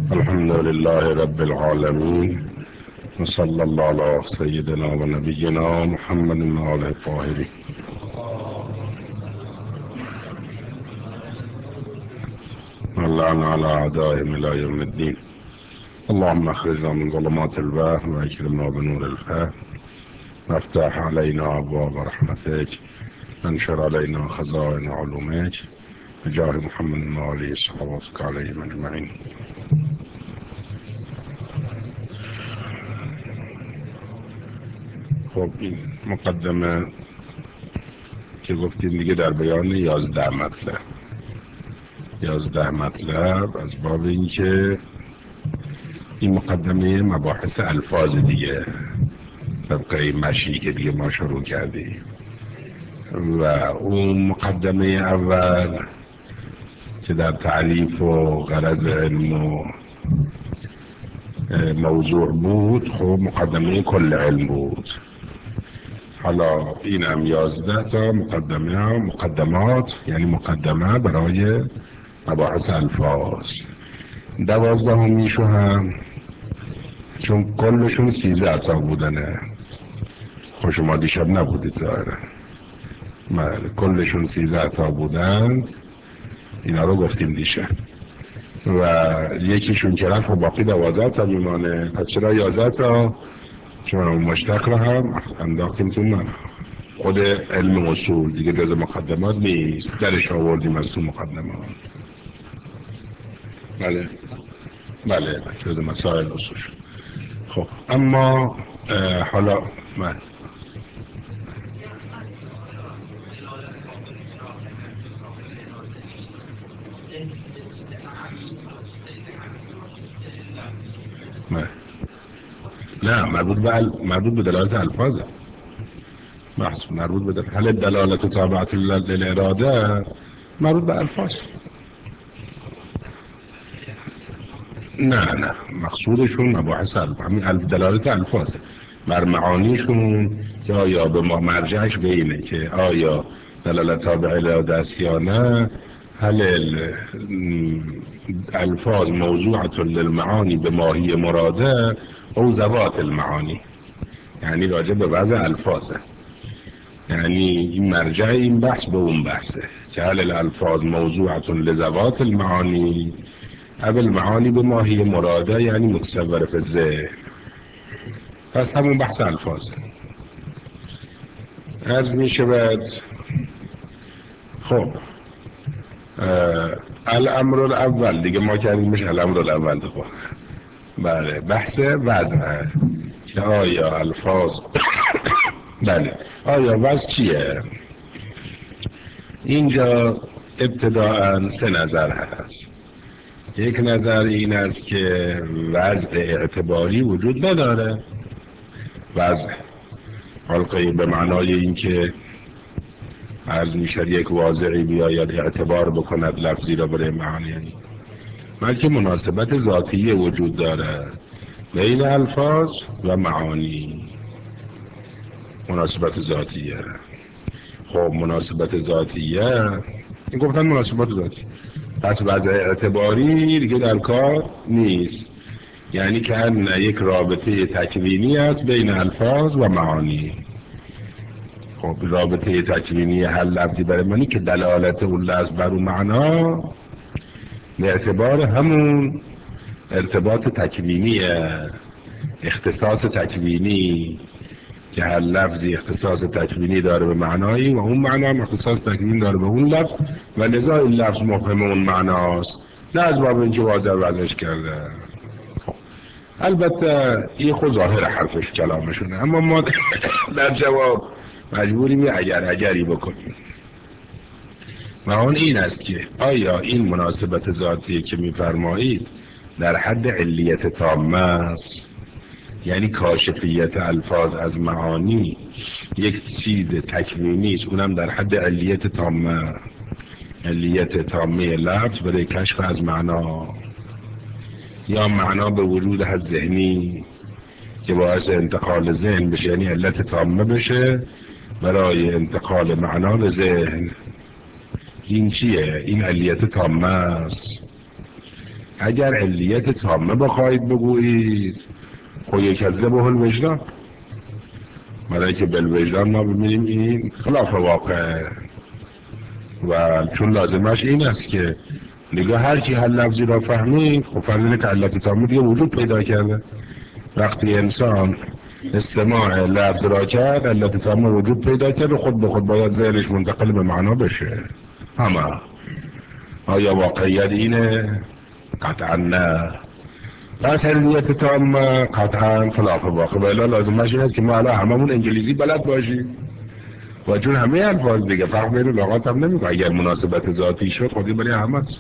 الحمد لله رب العالمين، وصلى الله على سيدنا ونبينا محمد وآله الطاهرين. واللعن على أعدائهم إلى يوم الدين. اللهم اخرجنا من ظلمات الوهم واكرمنا بنور الفهم، وافتح علينا أبواب رحمتك، وانشر علينا خزائن علومك، بجاه محمد وآله صلواتك عليهم أجمعين. خب این مقدمه که گفتیم دیگه در بیان 11 مطلب از باب این که این مقدمه مباحث الفاظ دیگه طبقه مشی که دیگه ما شروع کردیم و اون مقدمه اول که در تعریف و غرض علم و موضوع بود، خب مقدمه کل علم بود. حالا این هم 11 تا مقدمات، یعنی مقدمه برای مباحث الفاظ. 12 میشو هم چون کلشون 13 تا بودنه. خب شما دیشب نبودید ظاهرا. کلشون 13 تا بودند، اینا رو گفتیم دیشب و یکیشون که رفت و باقی 12 تا میمانه. پس چرا 11 تا؟ چون اون مشتق رو هم انداختیم تو من خود علم اصول دیگه جز مقدمات نیست، درش آوردیم از تو مقدمات. بله جز مسائل اصول. خب اما حالا من نه مربوط به دلالت الفاظه. مربوط به هل دلالت تابعت للاراده، مربوط به الفاظ. نه مقصودشون مباحث همین دلالت الفاظ بر معانیشون، که آیا به ما مرجعش به اینه که آیا دلالت تابع للاراده است یا نه. هل الفاظ موضوعة للمعانی به ماهی مراده او ذوات المعانی، یعنی راجع به وضع الفاظه. یعنی این مرجع این بحث به اون بحثه که هل الالفاظ موضوعة لذوات المعانی او المعانی به ماهی مراده، یعنی متصور فی الذهن. پس همون بحث الفاظه. عرض می شود خب الامر الاول دیگه ما کردیمش الامر الاول. خب بله بحث وضع که آیا الفاظ بله آیا وضع چیه؟ اینجا ابتداءً 3 نظر هست. یک نظر این است که وضع اعتباری وجود نداره. وضع حلقه به معنای این که عرض میشد یک واضعی بیاید اعتبار بکند لفظی را برای معانی، بلکه مناسبت ذاتی وجود داره بین الفاظ و معانی. مناسبت ذاتیه. خب مناسبت ذاتیه، این گفتن مناسبت ذاتی، پس وضع اعتباری دیگه در کار نیست. یعنی که یک رابطه تکوینی است بین الفاظ و معانی. خب رابطه تکوینی هر لفظی برای معنی که دلالت اون لفظ بر اون معنا به اعتبار همون ارتباط تکوینی، اختصاص تکوینی، که هر لفظی اختصاص تکوینی داره به معنایی و اون معنا هم اختصاص تکوینی داره به اون لفظ و لذا این لفظ مفهم اون معناست، نه از باب اینکه واضح وضعش کرده. البته این خود ظاهر حرفش کلامشونه، اما ما در جواب مجبوریم یه اگری بکنیم و اون این است که آیا این مناسبت ذاتی که میفرمایید در حد علیت تامه است، یعنی کاشفیت الفاظ از معانی یک چیز تکوینی است، اونم در حد علیت تامه، علیت تامه لفظ برای کشف از معنا، یا معنا به وجود از ذهنی که باعث انتقال ذهن بشه، یعنی علت تامه بشه برای انتقال معنا به ذهن. این چیه؟ این علیت تامه است. اگر علیت تامه بخواهید بگویید خب یکذبه الوجدان، برای که بالوجدان ما ببینیم این خلاف واقع و چون لازمش این است که دیگه هر کی هر لفظی را فهمید خب فرض اینه که علت تامه دیگه وجود پیدا کرده. وقتی انسان استماع لفظ را کرد علت تامه وجود پیدا کرد و خود به خود باید ذهنش منتقل به معنا بشه. اما آیا واقعیت اینه؟ قطعا نه. پس علت تامه قطعا خلاف واقع و الا لازمش این است که ما الان هممون انگلیسی بلد باشیم و چون همه الفاظ دیگه فرق بین لغات هم نمیکنه. اگر مناسبت ذاتی شد خودی برای همه است.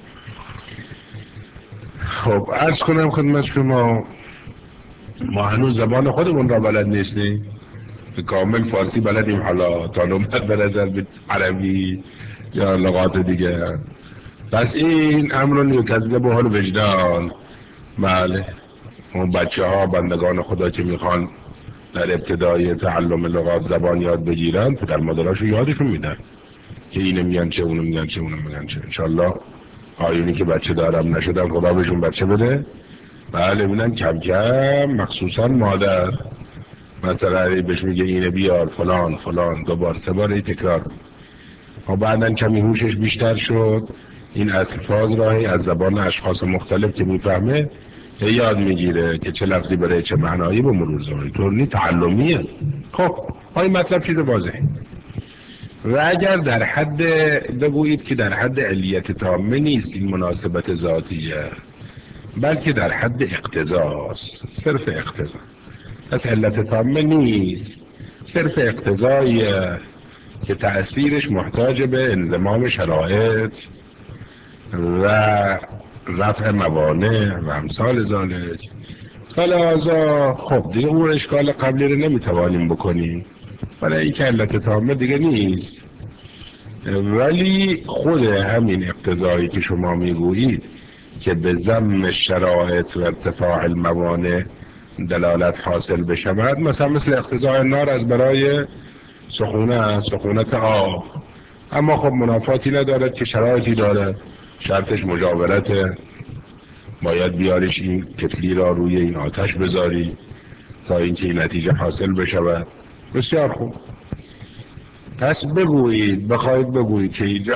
خب عرض کنم خدمت شما ما هنوز زبان خودمون را بلد نیستیم، به کامل فارسی بلدیم حالا تا نوبت برسد به عربی یا لغات دیگه. پس این امر یکذبه الوجدان. بله اون بچه ها بندگان خدا که میخوان در ابتدای تعلم لغات زبان یاد بگیرن پدر مادراشو یادشون میدن که اینو میگن چه اونو میگن چه اونو میگن چه. انشالله آیونی که بچه دارم نشدن خدا بهشون بچه بده. بله ببینن کم کم مخصوصا مادر مثلا بهش میگه اینه بیار فلان فلان 2 بار 3 بار تکرار و بعدن کمی هوشش بیشتر شد این الفاظ راهی از زبان اشخاص مختلف که میفهمه یاد میگیره که چه لفظی برای چه معنایی به مرور زمان. طوری تعلمیه. خب های مطلب چیز واضحه. و اگر در حد بگویید که در حد علیت تامه نیست این مناسبت ذاتیه بلکه در حد اقتضاست، صرف اقتضا. پس علت تامه نیست، صرف اقتضاییه که تأثیرش محتاج به انضمام شرایط و رفع موانع و امثال ذالک. فلذا خب دیگه اون اشکال قبلی رو نمیتوانیم بکنیم برای اینکه علت تامه دیگه نیست. ولی خود همین اقتضایی که شما میگویید که به ضم شرایط و ارتفاع الموانع دلالت حاصل بشود، مثلا مثل اقتضای نار از برای سخونت آب، اما خب منافاتی ندارد که شرایطی داره، شرطش مجاورته، باید بیاریش این کتلی را روی این آتش بذاری تا اینکه این نتیجه حاصل بشود. بسیار خوب. پس بگویید بخواید بگویید که اینجا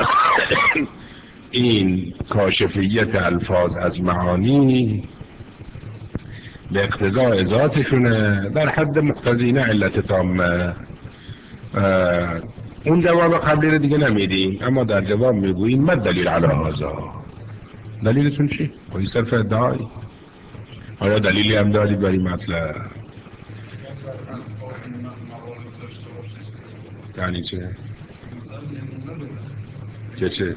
این کاشفیت الفاظ از معانی به اقتضاء ذاتشونه در حد مقتضی علت تامه. اون جواب قبلی رو دیگه نمیدیم اما در جواب میگوییم ما دلیل علی هذا. دلیلتون چی؟ خواهی صرف ادعایی؟ آیا دلیلی هم دارید برای مطلب؟ یعنی چه؟ که چه؟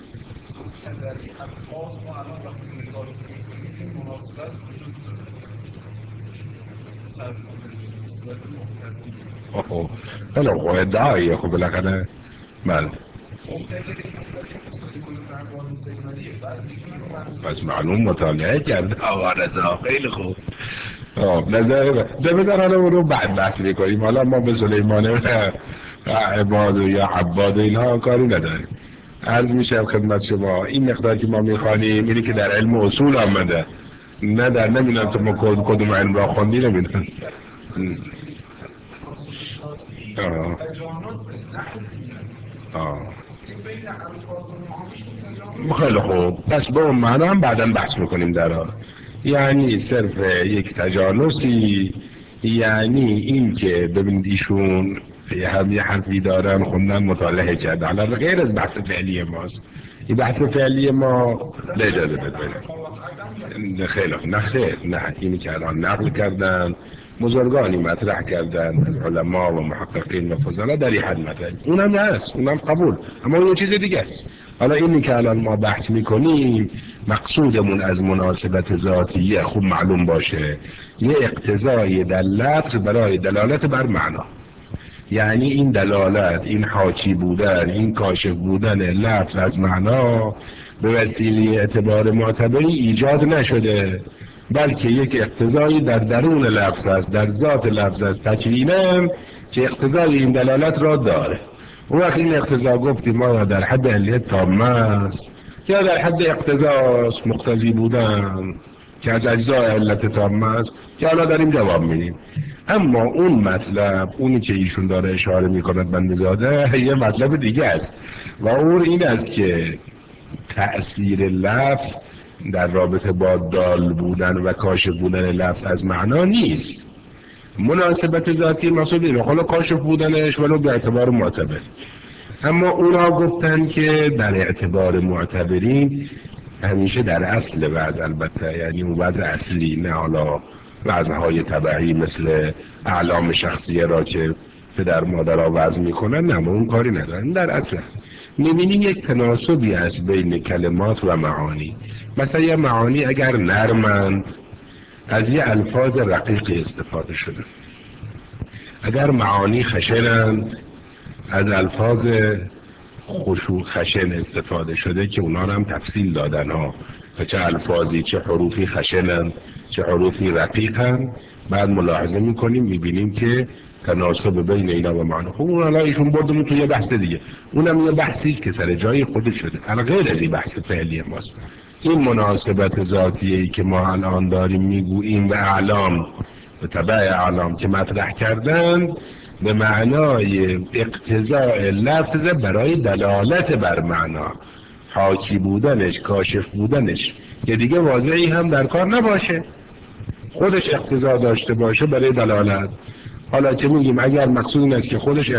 خیلی خب ادعاییه خب بالاخره. بله پس معلوم مطالعه کرده آقا رضا. خیلی خوب. نظر بذار حالا اون رو بعد بحث میکنیم. حالا ما به سلیمانه و عباد یا عباد اینها کاری نداریم. عرض میشم خدمت شما این مقدار که ما میخوانیم اینی که در علم اصول آمده، نه در نمیدونم تو ما کدوم علم را خوندی نمیدونم. خیلی خوب. پس به اون معنا هم بعدا بحث میکنیم در آن. یعنی صرف یک تجانسی، یعنی این که ببینید ایشون هم یه حرفی دارن خوندن مطالعه کرده حالا غیر از بحث فعلی ماست. این بحث فعلی ما اجازه بده. خیلی نه خیر نه اینی که الان نقل کردن بزرگانی مطرح کردن علما و محققین و فضلا در این حد مطرح، اونم هست اونم قبول، اما اون یه چیز دیگه است. حالا اینی که الان ما بحث میکنیم مقصودمون از مناسبت ذاتیه خوب معلوم باشه یه اقتضای در لفظ برای دلالت بر معنا. یعنی این دلالت، این حاکی بودن، این کاشف بودن لفظ از معنا به وسیله اعتبار معتبری ایجاد نشده بلکه یک اقتضایی در درون لفظ است، در ذات لفظ است تکوینم که اقتضای این دلالت را داره. اون وقت این اقتضا گفتیم ما در حد علیت تامه است یا در حد اقتضاست، مقتضی بودن که از اجزای علت تامه است، که حالا داریم جواب میدیم. اما اون مطلب، اونی که ایشون داره اشاره میکند بنده‌زاده، یه مطلب دیگه است و اون این است که تأثیر لفظ در رابطه با دال بودن و کاشف بودن لفظ از معنا نیست. مناسبت ذاتی مقصود اینه، حالا کاشف بودنش ولو به اعتبار معتبر. اما اونا گفتن که در اعتبار معتبرین همیشه در اصل وضع، البته یعنی اون وضع اصلی، نه حالا وضعهای طبعی مثل اعلام شخصیه را که پدر مادرها وضع میکنن، نه اون کاری ندارن. در اصل میبینیم یک تناسبی است بین کلمات و معانی. مثلا یه معانی اگر نرمند از یه الفاظ رقیقی استفاده شده، اگر معانی خشنند از الفاظ خشوع خشن استفاده شده که اونا هم تفصیل دادن ها، چه الفاظی، چه حروفی خشنند، چه حروفی رقیقند. بعد ملاحظه میکنیم میبینیم که تناسب بین اینا و معنا. خب اون حالا ایشون بردمون تو یه بحث دیگه، اونم یه بحثی است که سر جای خودش شده، غیر از این بحث فعلی ماست. این مناسبت ذاتیه‌ای که ما الان داریم میگوییم و اعلام به تبع اعلام که مطرح کردن به معنای اقتضاء لفظ برای دلالت بر معنا، حاکی بودنش، کاشف بودنش که دیگه واضحی هم در کار نباشه، خودش اقتضا داشته باشه برای دلالت. حالا چه میگیم اگر مقصود این است که خودش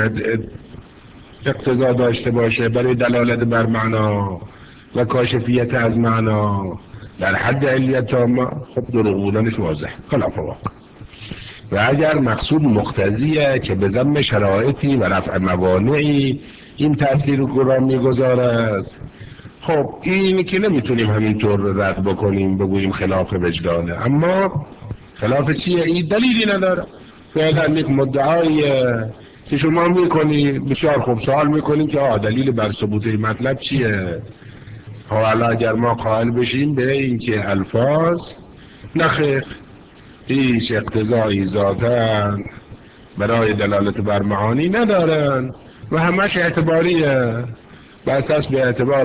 اقتضا داشته باشه برای دلالت بر معنا و کاشفیت از معنا در حد علیت تامه، خب دروغ بودنش واضح خلاف واقع. و اگر مقصود مقتضیه که به ضمن شرایطی و رفع موانعی این تأثیر رو میگذارد، خب این که نمیتونیم همینطور رد بکنیم بگوییم خلاف وجدانه. اما خلاف چیه؟ این دلیلی نداره. فعلا یک مدعایی که شما میکنید بسیار خوب سوال میکنیم که دلیل بر ثبوت این مطلب چیه؟ حالا اگر ما قائل بشیم به این که الفاظ نخیر هیچ اقتضایی ذاتاً برای دلالت بر معانی ندارن و همش اعتباریه، و اساس به اعتبار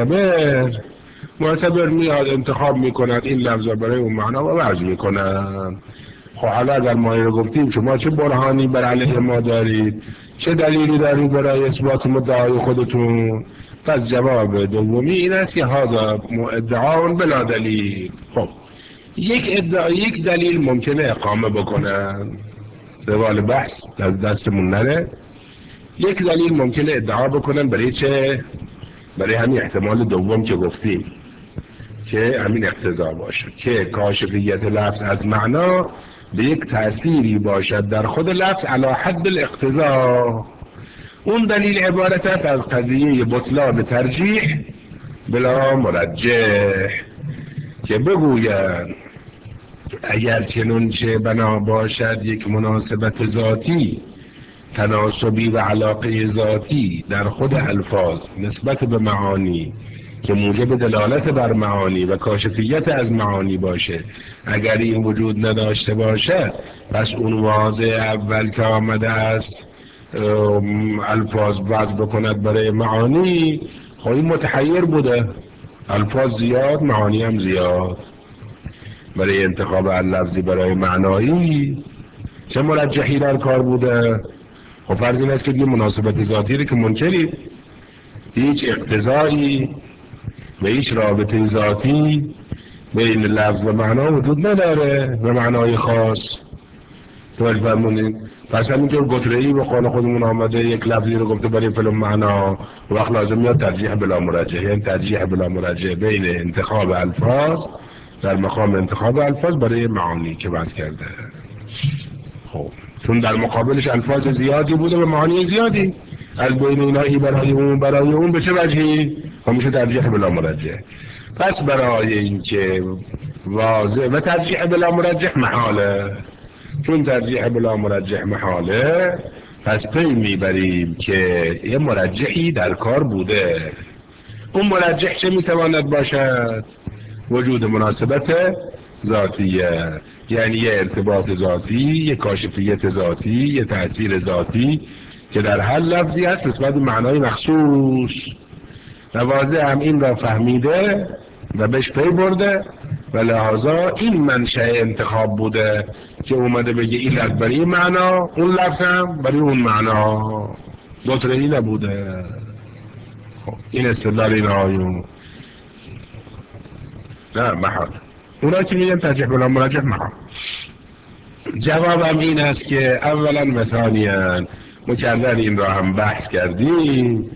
معتبر میاد انتخاب میکند این لفظ برای اون معنا و وضع میکنن. خب حالا اگر ما رو گفتیم شما چه برهانی بر علیه ما دارید، چه دلیلی دارید برای اثبات مدعای خودتون؟ پس جواب دومی این است که هذا ادعا بلا دلیل. خب یک دلیل ممکنه اقامه بکنن، روال بحث از دستمون نره. یک دلیل ممکنه ادعا بکنن برای چه؟ برای همین احتمال دوم که گفتیم که همین اقتضا باشه که کاشفیت لفظ از معنا به یک تأثیری باشد در خود لفظ علی حد الاقتضا. اون دلیل عبارت است از قضیه بطلان ترجیح بلا مرجح، که بگویند اگر چنانچه بنا باشد یک مناسبت ذاتی، تناسبی و علاقه ذاتی در خود الفاظ نسبت به معانی که موجب دلالت بر معانی و کاشفیت از معانی باشه، اگر این وجود نداشته باشه پس اون واضح اول که آمده است الفاظ وضع بکند برای معانی، خب این متحیر بوده، الفاظ زیاد معانی هم زیاد، برای انتخاب اللفظی برای معنایی چه مرجحی در کار بوده؟ خب فرض این است که دیگه مناسبت ذاتی رو که منکرید، هیچ اقتضایی و هیچ رابطه ذاتی بین لفظ و معنا وجود نداره و معنای خاص. توجه فرمونید؟ پس همینطور گتره‌ای به قول خودمون آمده یک لفظی رو گفته برای فلان معنا، وقت لازم میاد ترجیح بلا مرجح، یعنی ترجیح بلا مرجح بین انتخاب الفاظ در مقام انتخاب الفاظ برای معانی که بحث کرده. خب چون در مقابلش الفاظ زیادی بوده و معانی زیادی، از بین اینا ای برای اون به چه وجهی؟ میشه ترجیح بلا مرجح. پس برای اینکه واضح و ترجیح بلا مرجح محاله، چون ترجیح بلا مرجح محاله پس پی میبریم که یه مرجحی در کار بوده. اون مرجح چه میتواند باشد؟ وجود مناسبت ذاتیه، یعنی یه ارتباط ذاتی، یه کاشفیت ذاتی، یه تأثیر ذاتی که در هر لفظی هست نسبت به معنای مخصوص. و واضح هم این را فهمیده و بهش پی برده و لحاظا این منشأ انتخاب بوده که اومده بگه این لفظ برای این معنا، اون لفظ هم برای اون معنا، دوترهی نبوده. این استدلال این آیون نه محال. اونا که میگن ترجیح بلا مرجح محال. جوابم این است که اولا و ثانیاً مکرر این را هم بحث کردیم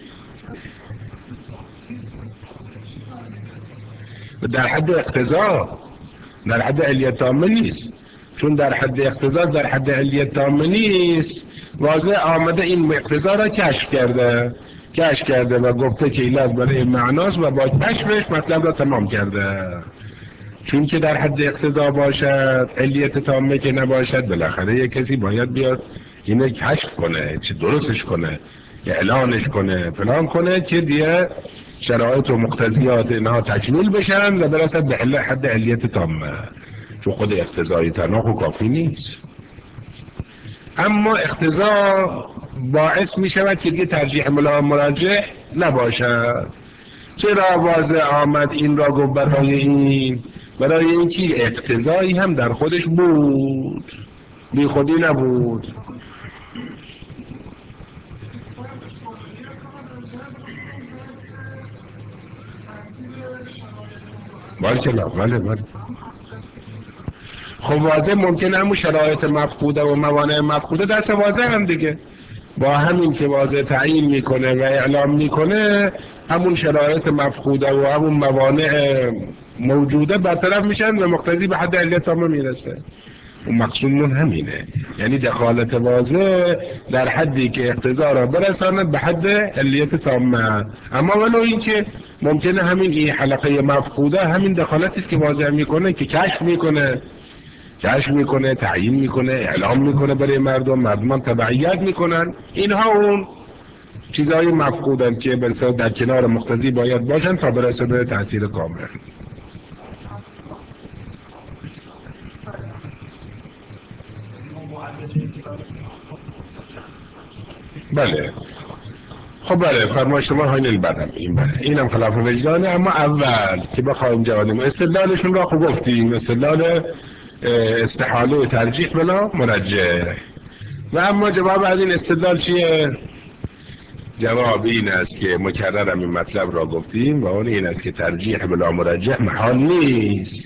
در حد اقتضا، در حد علیت تامه نیست. چون در حد اقتضا در حد علیت تامه نیست، واضح آمده این اقتضا را کشف کرده و گفته که ایلاز برای معناست و با کشفش مطلب را تمام کرده. چون که در حد اقتضا باشد، علیت تامه که نباشد، بالاخره یک کسی باید بیاد اینو کشف کنه، چه درستش کنه، اعلانش کنه، فلان کنه که دیگه شرایط و مقتضیات اینها تکمیل بشن و برسد به حد علیت تامه. چون خود اقتضای تنها خود کافی نیست. اما اقتضا باعث می شود که دیگه ترجیح بلا مرجح نباشد. چرا واضح آمد این را گفت برای این؟ برای اینکه اقتضایی هم در خودش بود، بی خودی نبود. بله. خب واضح ممکنه همون شرایط مفقوده و موانع مفقوده دست واضح هم دیگه، با همین که واضح تعیین میکنه و اعلام میکنه، همون شرایط مفقوده و همون موانع موجوده برطرف میشن و مقتضی به حد علیت تامه میرسه. و مقصودمون همینه، یعنی دخالت واضح در حدی که اقتضا را برساند به حد علیت تامه. اما ولو این که ممکنه همین این حلقه مفقوده همین دخالتی است که واضح میکنه که کشف میکنه، تعیین میکنه، اعلام میکنه برای مردمان تبعیت میکنن. اینها اون چیزهای مفقودن که بسیار در کنار مقتضی باید باشن تا برسه به تأثیر کامل. بله خب بله، فرمایش شما همین بدم اینم خلاف وجدانه. اما اول که بخوایم جوانیم استدلالشون را خوب گفتیم، استدلال استحاله ترجیح بلا مرجح. و اما جواب از این استدلال چیه؟ جواب این است که مکررم این مطلب را گفتیم و اون این است که ترجیح بلا مرجح محال نیست.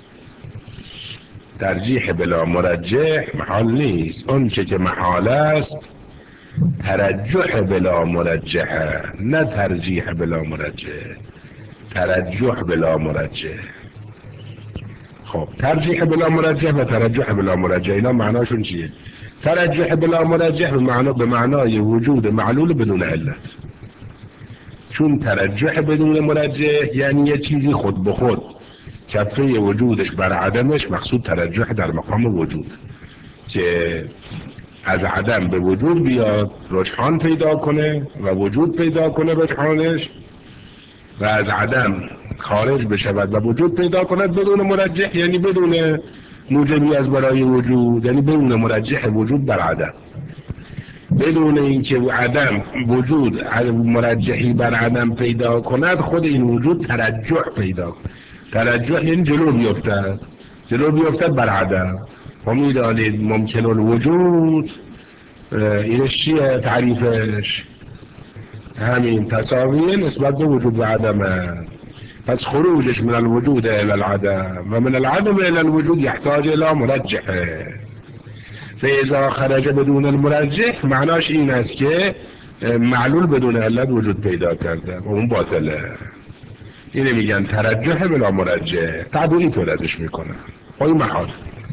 ترجیح بلا مرجح محال نیست. اون که محال است ترجح بلا مرجح، نه ترجیح بلا مرجح، ترجح بلا مرجح. خب ترجیح بلا مرجح و ترجح بلا مرجح اینا معناشون چیه؟ ترجح بلا مرجح به معنای وجود معلول بدون علت. چون ترجح بدون مرجح یعنی یه چیزی خود به خود کفه وجودش بر عدمش، مقصود ترجح در مقام وجود که از عدم به وجود بیاد، رجحان پیدا کنه و وجود پیدا کنه رجحانش، و از عدم خارج بشود و وجود پیدا کند بدون مرجح، یعنی بدون موجبی از برای وجود، یعنی بدون مرجح وجود بر عدم، بدون اینکه عدم وجود مرجحی بر عدم پیدا کند، خود این وجود ترجح پیدا کند. ترجح یعنی جلو بیفتد بر عدم. و میدانید ممکن الوجود اینش چیه تعریفش؟ همین تساویه نسبت به وجود و عدمه. پس خروجش من الوجود الى العدم و من العدم الى الوجود يحتاج الى مرجحه. فاذا خرج بدون المرجح معناش این است که معلول بدون علت وجود پیدا کرده و اون باطله. اینه میگن ترجح بلا مرجح، تعبیری طور ازش میکنن و این محال.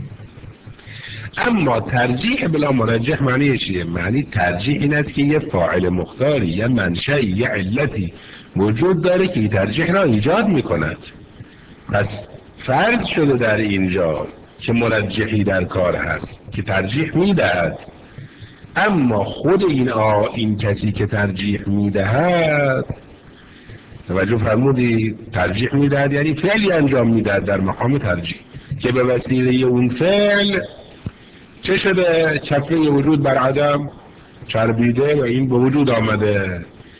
اما ترجیح بلا مرجح معنی چیه؟ معنی ترجیح این است که یه فاعل مختاری، یه منشأ، یه علتی وجود داره که ترجیح را ایجاد میکند. پس فرض شده در اینجا که مرجحی در کار هست که ترجیح میدهد، اما خود این کسی که ترجیح میدهد، توجه فرمودی، ترجیح میدهد یعنی فعلی انجام میدهد در مقام ترجیح که به وسیله اون فعل چه شده؟ کفه وجود بر عدم چربیده و این به وجود آمده.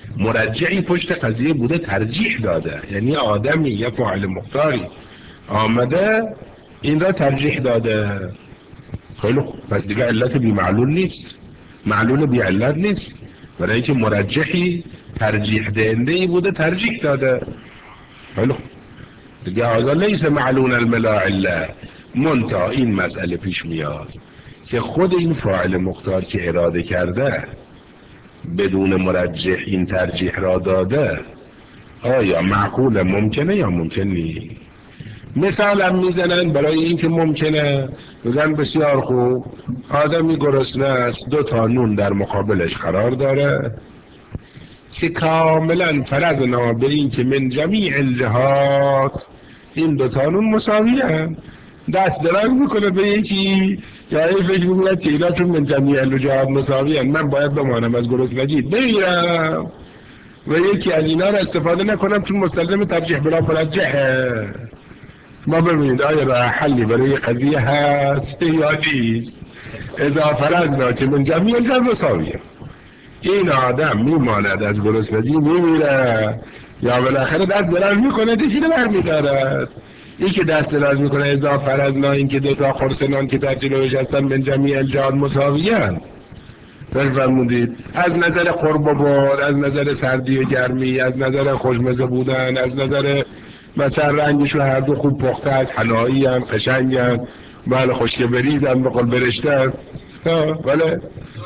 مرجعی پشت قضیه بوده ترجیح داده، یعنی آدمی یه فاعل مختاری آمده این را ترجیح داده. خیلی خوب، پس دیگه علت بی معلول نیست، معلول بی علت نیست، برای اینکه مرجحی ترجیح دهنده ای بوده ترجیح داده. خیلی خوب دیگه هذا لیس معلول الملا عله. منتها این مسئله پیش میاد که خود این فاعل مختار که اراده کرده بدون مرجح این ترجیح را داده، آیا معقول ممکنه یا ممکن نیست؟ مثال هم میزنن برای این که ممکنه، بگن بسیار خوب آدمی گرسنه است، 2 تا نون در مقابلش قرار داره که کاملا فرضنا به این که من جمیع الجهات این 2 تا نون مساوی هم، دست دراز میکنه به یکی یا این فکر میکنه که اینا چون من جمیع الجهات مساوی هم من باید بمانم از گرسنگی بمیرم و یکی از اینا را استفاده نکنم چون مستلزم ترجیح بلا مرجحه. ما ببینید آیا راه حلی برای قضیه هست یا نیست؟ اذا فرضنا که من جمیع الجهات مساویه، این آدم میماند از گرسنگی میمیره یا بالاخره دست دراز میکنه دیگه برمیدارد. این که دست دراز میکنه اذا فرضنا این که 2 تا قرص نان که در جلوش هستن من جمیع الجهات مساویان، فرمودید از نظر قرب و بعد، از نظر سردی و گرمی، از نظر خوشمزه بودن، از نظر مثلا رنگشون هر دو خوب پخته است، حنایی هم قشنگ هم بله خشک بریز هم بقول برشته بله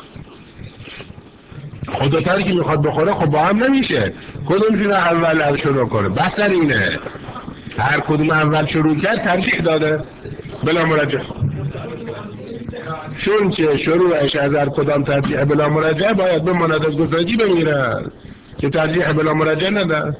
خودتر که میخواد بخوره خب با هم نمیشه، کدومشون اول شروع کنه؟ بسر اینه هر کدوم اول شروع کرد ترجیح داده بلا مرجح، چون که شروعش از هر کدام ترجیح بلا مرجح باید بماند از گرسنگی بمیرد که ترجیح بلا مرجح نده.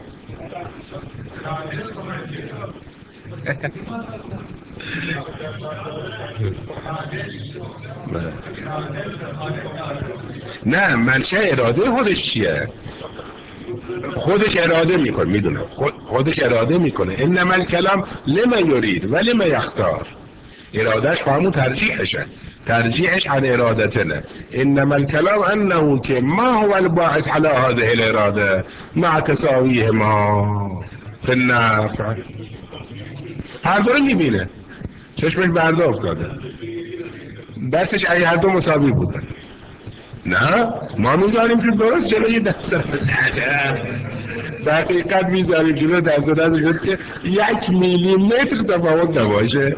نه منشه اراده خودش چیه؟ خودش اراده میکنه، میدونم خودش اراده میکنه. انما الکلام لما یرید و لما یختار، ارادهش همون ترجیحشه، ترجیحش عن ارادتنا. انما الكلام انه که ما هو الباعث على هذه الاراده مع تساویهما في النفع. هر دو رو میبینه، چشمش برده افتاده، دستش ای هر دو مساوی بودن. نه ما میذاریم که درست جلوی دست دقیقت میذاریم جلوی دست شد که 1 میلیمتر تفاوت نباشه.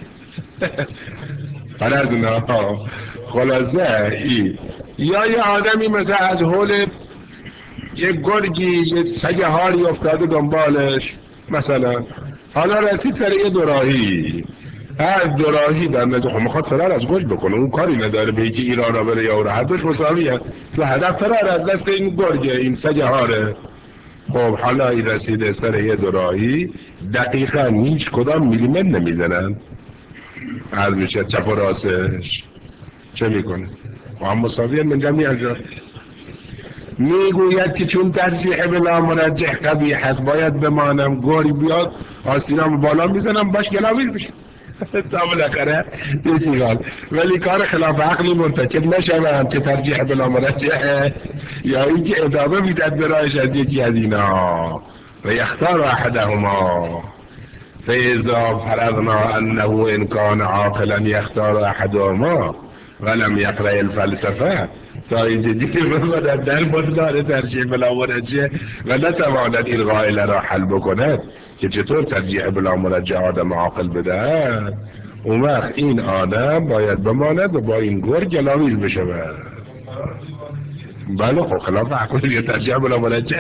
از اونا خلاصه این یا یه آدمی مثلا از حول یه گرگی یه سگ هاری افتاده دنبالش مثلا، حالا رسید سر یه دوراهی، هر دوراهی در نظر خب میخواد فرار از گرگ بکنه، اون کاری نداره به یکی ایران را بره یا هر دوش مساوی هست تو هدف فرار از دست این گرگه این سگ هاره. خب حالا این رسیده سر یه دوراهی دقیقا هیچ کدام میلیمتر نمیزنن، عرض میشه چپ و راستش چه میکنه؟ هم مساوی من جمیع الجهات. میگوید که چون ترجیح بلا مرجح قبیح هست باید بمانم، گوری بیاد آسینام بالا میزنم باش گلاویز بشه تا بالاخره یه چیزان، ولی کار خلاف عقلی مرتکب نشوم که ترجیح بلا مرجح یا اینکه ادامه میدد برایش از یکی از اینا و یختار احدهما. فاذا فرضنا انه ان كان عاقلا يختار احدهما ولم يقرأ الفلسفه، تا اینجا دیگه بماند در بطلان ترجیح بلا مرجح و نتواند این قائله را حل بکند که چطور ترجیح بلا مرجح آدم عاقل بدهد. اون وقت این آدم باید بماند و با این گرگ گلاویز بشود. بله خب خلاف عقل یه ترجیح بلا مرجح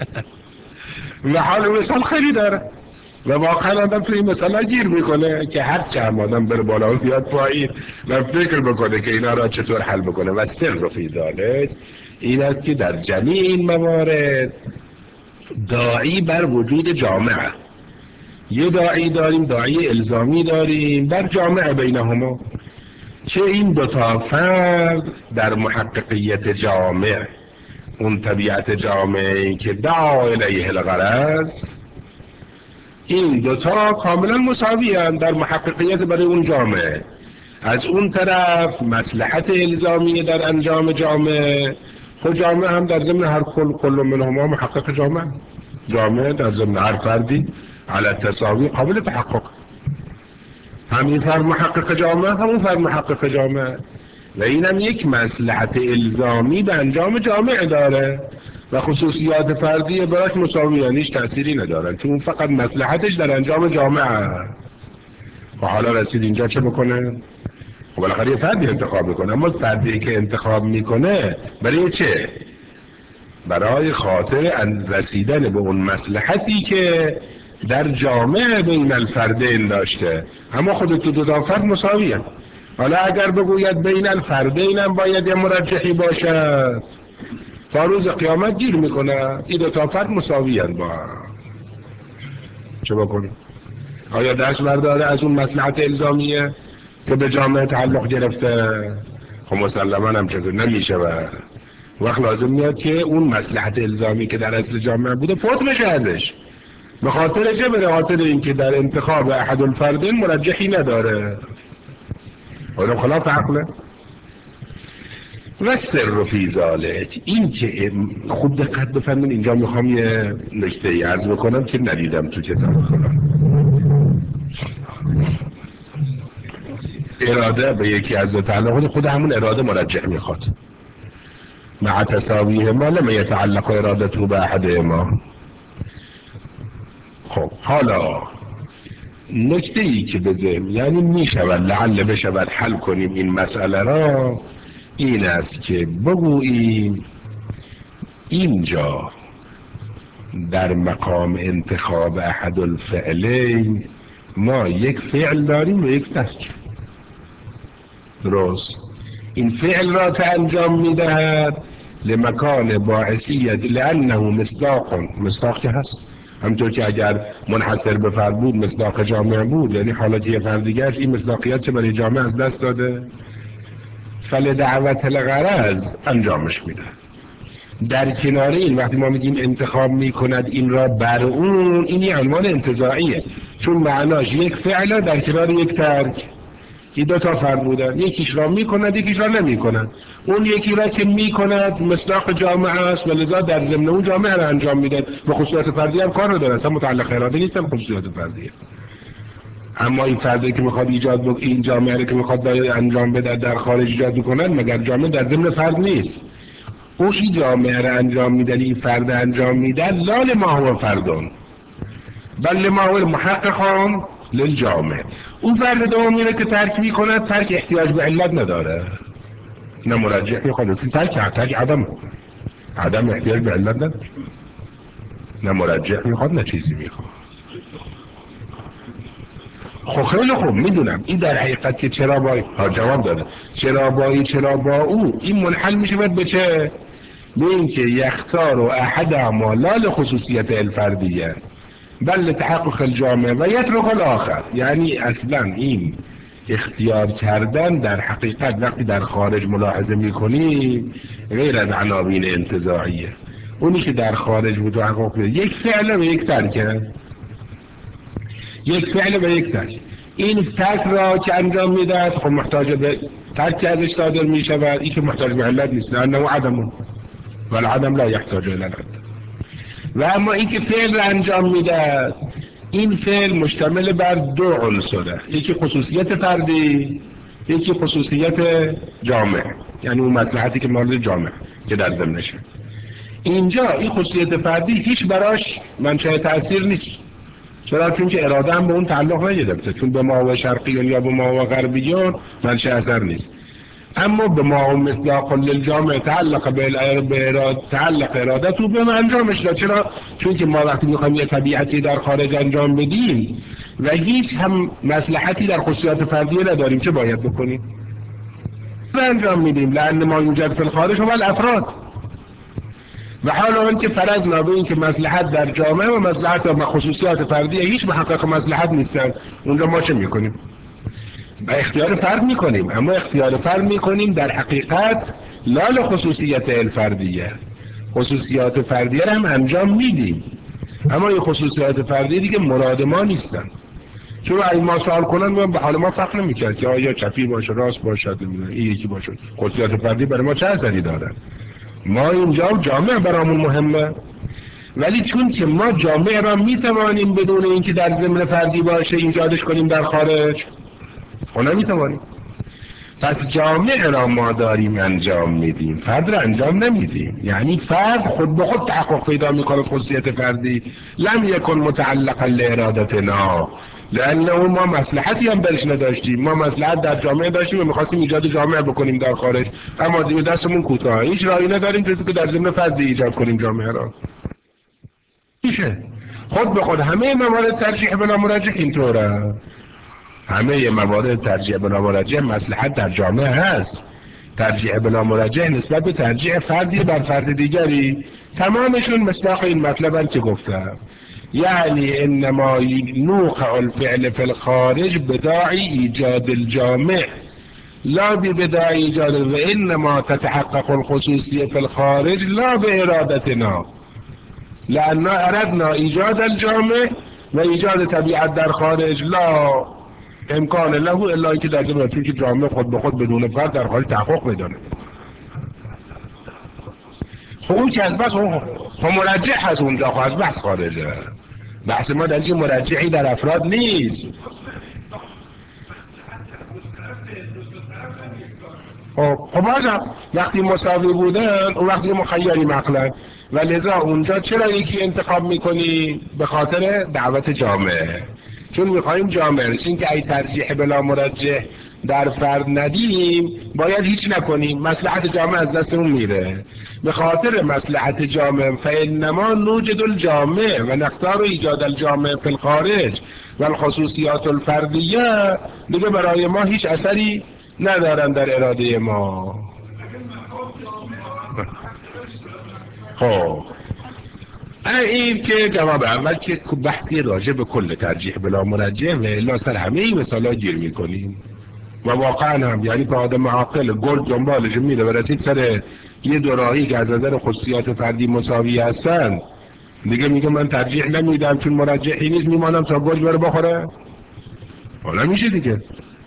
و حال مثال خیلی داره و واقعا آدم توی این مسئله گیر میکنه که هر چند آدم بره بالا و بیاد پایین و فکر بکنه که اینا را چطور حل بکنه. و سر فی ذالک این است که در جمیع این موارد داعی بر وجود جامعه، یه داعی داریم، داعی الزامی داریم بر جامعه بینهما، که این 2 تا فرد در محققیت جامع، اون طبیعت جامعی که دعا الیه الغرض، این 2 تا کاملا مساوی هستند در محققیت برای اون جامعه. از اون طرف مصلحت الزامی در انجام جامعه خود جامعه هم در ضمن هر کل منهما محقق جامعه در ضمن هر فردی علی التساوی قابل تحقق. همین فرد محقق جامعه، همون فرد محقق جامعه، و اینم یک مصلحت الزامی به انجام جامعه داره و خصوصیات فردی براش مساویانیش تأثیری ندارن، چون فقط مصلحتش در انجام جامعه. و حالا رسید اینجا چه بکنه؟ خب بالاخره یه فردی انتخاب میکنه، اما فردی که انتخاب میکنه برای چه؟ برای خاطر رسیدن به اون مصلحتی که در جامعه بین الفردین داشته. اما خود تو دو تا فرد مساویه. حالا اگر بگوید بین الفردین هم باید یه مرجحی باشد، تا روز قیامت گیر میکنه این دو تا فرد مساویان با چه بکنه؟ آیا دست برداره از اون مصلحت الزامیه که به جامعه تعلق گرفته؟ خب مسلما هم چطور نمیشه و وقت لازم میاد که اون مصلحت الزامی که در اصل جامعه بوده فوت بشه ازش. به خاطر چه؟ به خاطر اینکه در انتخاب احد الفردین مرجحی نداره. اون خلاف عقله. و سر فی ذالک، این که خوب دقت بفرمایید، اینجا میخوام یه نکته عرض بکنم که ندیدم تو کتاب خودم. اراده به یکی از تعلقات خود همون اراده مرجح میخواد. مع تساویه ما لم يتعلق ارادته به احدهما. خب حالا نکته ای که به ذهن یعنی میشود لعل بشود حل کنیم این مسئله را، این است که بگوییم اینجا در مقام انتخاب احد الفعلین ما یک فعل داریم و یک ترک. درست؟ این فعل را که انجام میدهد لمکان باعثیت، لانه مصداق که هست، همطور که اگر منحصر به فرد بود مصداق جامعه بود، یعنی حالا که یه فرد دیگه است این مصداقیت چه برای جامعه از دست داده، فلدعوت الغرض انجامش میده. در کنار این وقتی ما میگیم انتخاب میکند این را بر اون، این یه عنوان انتزاعیه، چون معناش یک فعل در کنار یک ترک. این دو تا فرد بودن، یکیش را میکند یکیش را نمیکند. اون یکی را که میکند مصداق جامعه است و لذا در ضمن اون جامعه را انجام میده. به خصوصیات فردی هم کار نداره، اصلا متعلق اراده نیستن خصوصیات فردیه. اما این فردی که میخواد این جامعه رو که میخواد انجام بده در خارج ایجاد کنن، مگر جامعه در ضمن فرد نیست؟ او این جامعه را انجام میده، این فرد انجام میده، لا لما هو فردون بل لما هو محققان للجامعه. اون فرد دومی رو که ترک میکنه، ترک احتیاج به علت نداره، نه مرجح میخواد، ترک عدم احتیاج به علت نداره، نه مرجح میخواد نه چیزی میخواد. خب خیلی خوب میدونم این در حقیقت که چرا با جواب داده، چرا با او، این منحل میشه به چه؟ به این که یختار و احد اعمال خصوصیت الفردیه بل تحقق الجامعه و یترک الاخر. یعنی اصلا این اختیار کردن در حقیقت وقتی در خارج ملاحظه میکنیم غیر از عناوین انتزاعیه، اونی که در خارج بود و حقوق یک فعل و یک ترکه، یک فعل و یک ترک. این ترک را که انجام میدهد خب محتاج به ترک ازش صادر میشود، این که محتاج به علت نیست، لانه عدم والعدم لا یحتاج الی العلت. و اما این که فعل را انجام میدهد، این فعل مشتمل بر دو عنصره، یکی خصوصیت فردی یکی خصوصیت جامعه، یعنی اون مصلحتی که مورد جامعه که در ضمنشه. اینجا این خصوصیت فردی هیچ براش منشأ تأثیر نیست. چرا؟ چون که اراده هم به اون تعلق نگرفته، چون به ما و شرقیون یا به ما و غربیون منشأ اثر نیست. اما به ما و مصداق للجامعه تعلق به اراده، تعلق ارادت و به انجامش داد. چرا؟ چون که ما وقتی میخوایم یه طبیعتی در خارج انجام بدیم و هیچ هم مصلحتی در خصوصیات فردی نداریم، چه باید بکنیم؟ انجام میدیم، لان ما یوجد فی الخارج و الافراد. و حالا اون که فرضنا به این که مصلحت در جامعه و مصلحت و خصوصیات فردی هیچ محقق مصلحت نیستن، اونجا ما چه میکنیم؟ با اختیار فرد میکنیم، اما اختیار فرد میکنیم در حقیقت لال خصوصیت الفردیه، خصوصیات فردیه هم انجام میدیم، اما این خصوصیات فردیه دیگه مراد ما نیستن. چون اگه ما سوال کنن میگم به حال ما فکر نمیکرد که آیا چپی باشه راست باشه، این یکی باشه، خصوصیات فردی برای ما چه اثری داره؟ ما اینجا جامعه برامون مهمه، ولی چون که ما جامعه را میتوانیم بدون اینکه در ضمن فردی باشه ایجادش کنیم در خارج، خب نمیتوانیم. پس جامعه را ما داریم انجام میدیم، فرد را انجام نمیدیم. یعنی فرد خود به خود تحقق پیدا میکنه خصوصیت فردی. لم یکن متعلقا لارادتنا، لانه ما مصلحتی هم برش نداشتیم. ما مصلحت در جامعه داشتیم و میخواستیم ایجاد جامعه بکنیم در خارج، اما دیگه دستمون کوتاه، هیچ راهی نداریم که در ضمن فردی ایجاد کنیم جامعه را. میشه خود به خود همه موارد ترجیح بلا مرجح اینطوره. همه موارد ترجیح بلا مرجح مصلحت در جامعه هست. ترجیح بلا مرجح نسبت به ترجیح فردی بر فرد دیگری، تمامشون مصداق این مطلبن که گفتم. یعنی انما نوقع الفعل فی الخارج بداعی ایجاد الجامع لا بداعی ایجاد، و انما تتحقق الخصوصیه فی الخارج لا بارادتنا، لأننا اردنا ایجاد الجامع و ایجاد طبیعت در خارج لا امکان له الا اینکه در ضمن، چون که جامعه خود به خود بدون فرد در خارج تحقق میدانه. خب اون که از بس خب مرجح هست اونجا، خب از بس خارجه. بحث ما در این مرجحی در افراد نیست. خب بازم وقتی مساوی بودن اون وقتی مخیریم عقلا، و لذا اونجا چرا یکی انتخاب میکنی؟ به خاطر دعوت جامعه، چون میخواییم جامعه رسیم که ای ترجیح بلا مرجح در فرد ندیم باید هیچ نکنیم، مصلحت جامعه از دستمون میره. به خاطر مصلحت جامعه فانما نوجد الجامعه و نختار ایجاد الجامعه فی الخارج و الخصوصیات الفردیه دیگه برای ما هیچ اثری ندارن در اراده ما. خب این که جواب اول که بحثی راجع به کل ترجیح بلا مرجح و الا سر همه این مثالا گیر میکنیم و واقعا هم یعنی که آدم عاقل گل دنبالش میره و رسید سر یه دوراهی که از نظر خصوصیات فردی مساوی هستن دیگه میگه من ترجیح نمیدم چون مرجحی نیست، میمانم تا گل بره بخوره. حالا میشه دیگه.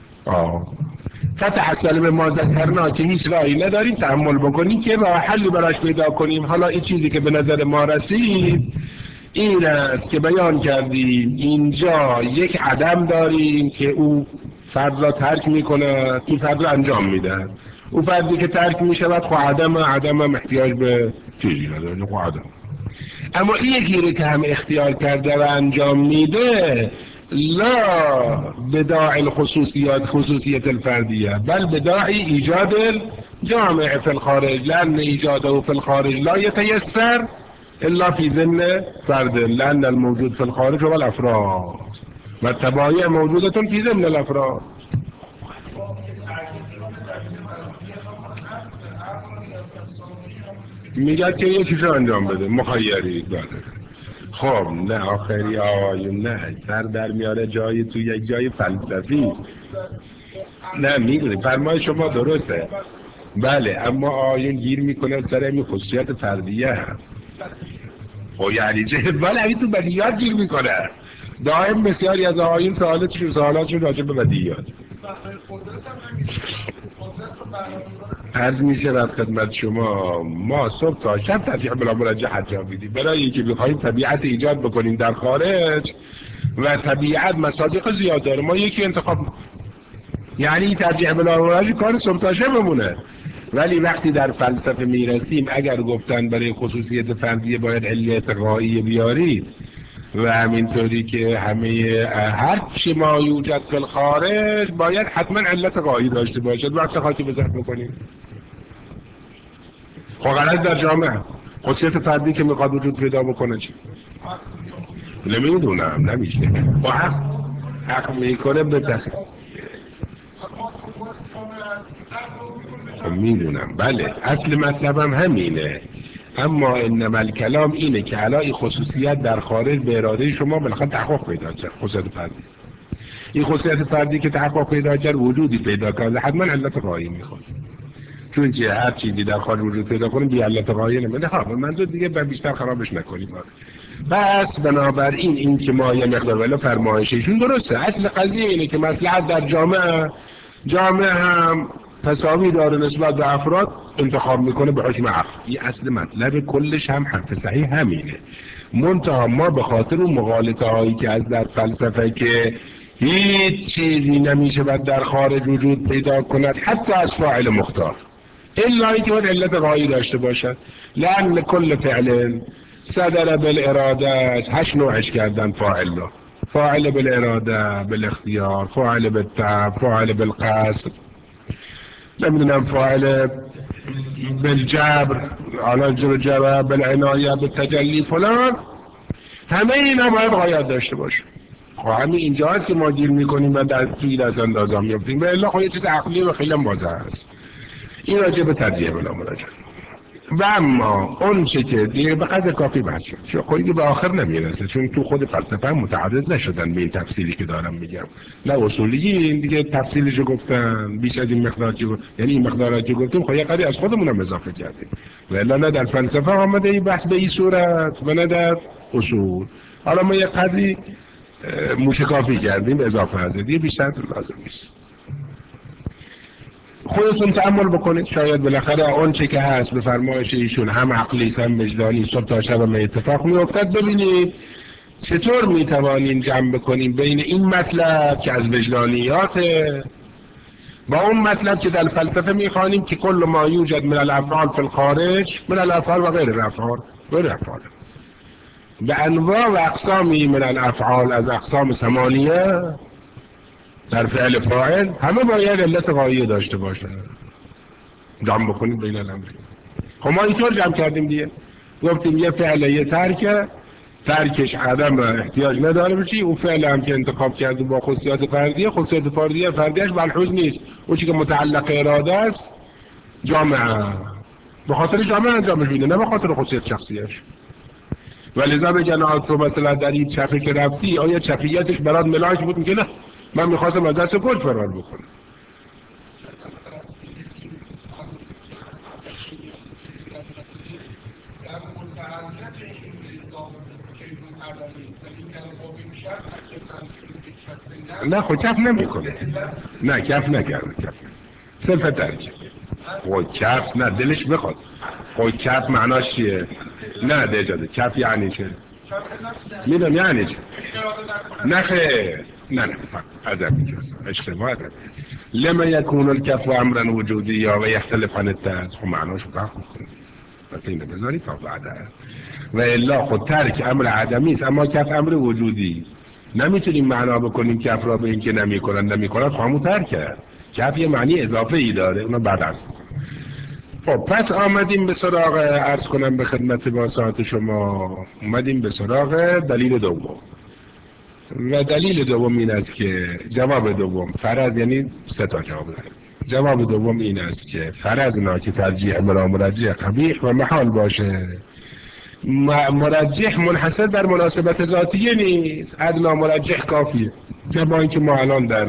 فتحصل به ما ذکرنا که هیچ راهی نداریم تحمل بکنیم که راه حلی براش پیدا کنیم. حالا این چیزی که به نظر ما رسید این است که بیان کردیم. اینجا یک عدم داریم که او فرد را ترک میکنه، این فرد را انجام میده. او فردی که ترک میشود خب عدم احتیاج به چیزی نداره، خب عدم. اما این یکی که هم اختیار کرده و انجام میده لا بداعی الخصوصیات خصوصیت الفردیه بل بداعی ایجاد الجامع فی الخارج، لان ایجاده فی الخارج لا یتیسر الا فی ضمن فرد، لان الموجود فی الخارج هو الافراد و التبایع موجودة فی ضمن الافراد. میگه که یکیش رو انجام بده مخیری داره. خب نه آخری آقایون نه سر در میاره جایی تو یک جای فلسفی. نه میدونی فرمای شما درسته بله، اما آقایون گیر میکنه سر این خصوصیت فردیه هم. خب یعنی چه؟ بله همین تو بدیهیات گیر میکنه. دائم بسیاری از آقایون سوالاتشون راجع به بدیهیات. عرض میشه از خدمت شما ما صبح تا شب ترجیح بلا مرجح انجام میدیم برای اینکه بخوایم طبیعت ایجاد بکنیم در خارج و طبیعت مصادیق زیاد داره، ما یکی انتخاب یعنی ترجیح بلا مرجح کار صبح تا شب بمونه. ولی وقتی در فلسفه میرسیم اگر گفتن برای خصوصیت فردی باید علت غایی بیارید و همینطوری که همه هر چی ما یوجد فی الخارج باید حتما علت غایی داشته باشد، وقت خاطی بزرگ بکنیم. خب غلط در جامعه خصوصیت فردی که میخواد وجود پیدا بکنه چی؟ نمیدونم نمیشه. خب حق میکنه به خب میدونم بله اصل مطلبم همینه، اما انما الکلام اینه که علای خصوصیت در خارج به اراده شما بالاخره تحقق پیدا کرد. خصوصیت فردی این خصوصیت فردی که تحقق پیدا کرد وجودی پیدا کرد حتما علت غایی میخواد، چون که هر چیزی در خارج وجود پیدا کنه بی علت غایی نمیده. ها منظور دیگه بیشتر خرابش نکنیم. بس بنابراین این که ما یه مقدار ولی فرمایششون درسته. اصل قضیه اینه که مصلحت در جامعه هم تساوی داره نسبت به افراد انتخاب میکنه به حکم عقل. این اصل مطلب کلش هم حرف صحیح همینه. منتها ما به خاطر اون مغالطه هایی که از در فلسفه که هیچ چیزی نمیشه بعد در خارج وجود پیدا کند حتی از فاعل مختار، الا که باید علت غایی داشته باشد. لأن کل فعل صدر بالاراده، 8 نوعش کردن فاعل رو: فاعل بالاراده، بالاختیار، فاعل بالطبع، فاعل بالقصد، نمیدونم فاعل بالجبر، حالا جبر بالعنایه، بالتجلی فلان. همه اینا باید غایت داشته باشه. خب همین اینجا هست که ما گیر میکنیم و در توی دست اندازا میفتیم. و الا خب یه چیز عقلی و خیلی واضح هست. این راجع به ترجیح بلا مراجعه. و اما اون چه که دیگه به قدر کافی بحث شد، خودی به آخر نمیرسه، چون تو خود فلسفه متعرض نشدن به این تفصیلی که دارم میگم. نه اصولیین دیگه تفصیلشو گفتن بیش از این مقدار که یعنی این مقداری که گفتیم خب یه قدری از خودمونم اضافه کردیم. ولی نه در فلسفه آمده این بحث به این صورت و نه در اصول. حالا ما یه قدری موشکافی کردیم اضافه از دیگه، بیشتر لازم نیست. خودتون تأمل بکنید، شاید بالاخره اون چه که هست به فرمایش ایشون هم عقلی هم وجدانی صبح تا شب ما اتفاق میافتد. ببینید چطور میتوانیم جمع بکنیم بین این مطلب که از وجدانیاته با اون مطلب که در فلسفه میخوانیم که کل ما یوجد من الافعال فی الخارج من الافعال و غیر الافعال به انواع و اقسامی من الافعال، از اقسام 8 در فعل فاعل همه باید علت غایه داشته باشه. جمع بکنید بین الامرین. خب ما اینطور جمع کردیم دیگه، گفتیم یه فعل یه ترکش عدم احتیاج نداره بشی. اون فعل هم که انتخاب کردیم با خصوصیات فردیه، خصوصیات فردیش ملحوظ نیست. اون چی که متعلق اراده است جامعه، به خاطر جامعه انجامش میده نه به خاطر خصوصیت شخصیش. ولذا بگن تو مثلا در این چپه که رفتی آیا چپیتش برات ملاک بود؟ میگه نه، من میخواستم از دست گل فرار بکنم. نه خب کف نمی کنه، نه کف نکرده، کف صرف درک. خب کف نه دلش بخواد. خب کف معناش چیه؟ نه ده اجازه کف یعنی چه؟ میدونم یعنی چه؟ نه خیر نه ازم میجوز اشتباه ازم. لما یکون الکف امرا وجودی یا و یختلف عن الترک، خب معناش فرق میکنه. پس اینو بذاری تا بعد. و الا خود ترک امر عدمی است، اما کف امر وجودی. نمیتونیم معنا بکنیم کف را به این که نمیکنن خامو ترک کرد. کف یه معنی اضافه ای داره، اونو بعد عرض کنم. خب پس آمدیم به سراغ، عرض کنم به خدمت با ساعت شما، اومدیم به سراغ دلیل دوم. و دلیل دوم این است که جواب دوم فرض، یعنی 3 تا جواب داره. جواب دوم این است که فرض که ترجیح برای مرجح قبیح و محال باشه. مرجح منحصر در مناسبت ذاتیه نیست، ادنا مرجح کافیه. با اینکه ما الان در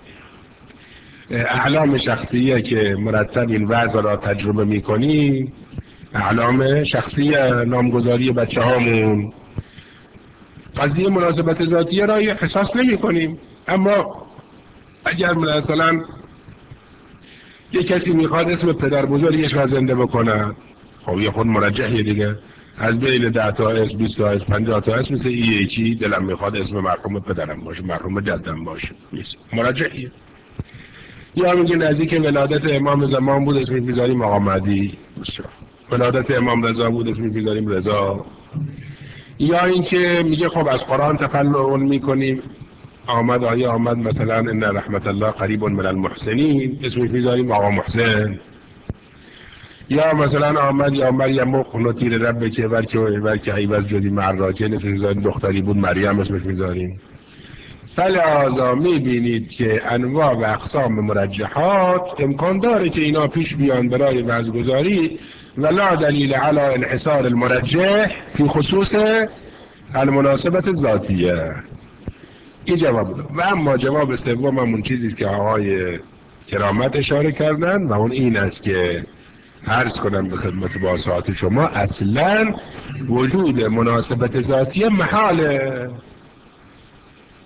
اعلام شخصیه که مرتب این وضع را تجربه میکنیم، اعلام شخصیه، نامگذاری بچه هامون، قضیه مناسبت ذاتیه را احساس نمی کنیم. اما اگر مثلا یک کسی میخواد اسم پدر بزرگش را زنده بکنه، خب یه خود مرجحیه دیگه. از بین 10 تا اسم، 20 تا اسم، 50 تا اسم، مثل یکی دلم میخواد اسم مرحوم پدرم باشه، مرحوم جدم باشه، نیست مرجحیه. یا میگه نزدیک ولادت امام زمان بود اسم میذاریم آقا مهدی، ولادت امام رضا بود اسم میذاریم رضا. یا اینکه میگه خب از قرآن تفلل میکنیم، آمد مثلا ان رحمت الله قریب من المحسنین اسمش میذاریم آقا محسن. یا مثلا آمد یا مریم قنوتی رب که برکه عیوز جدی مراجع اسمش میذاریم دختری بود مریم اسمش میذاریم. فلذا میبینید که انواع و اقسام مرجحات امکان داره که اینا پیش بیان برای وضع‌گذاری ولا دلیل علی انحصار المرجح فی خصوص المناسبت ذاتیه. این جواب داد. و اما جواب سوم همون چیزی که آقای کرامت اشاره کردن و اون این است که عرض کنم به خدمت با ساعت شما اصلا وجود مناسبت ذاتیه محاله.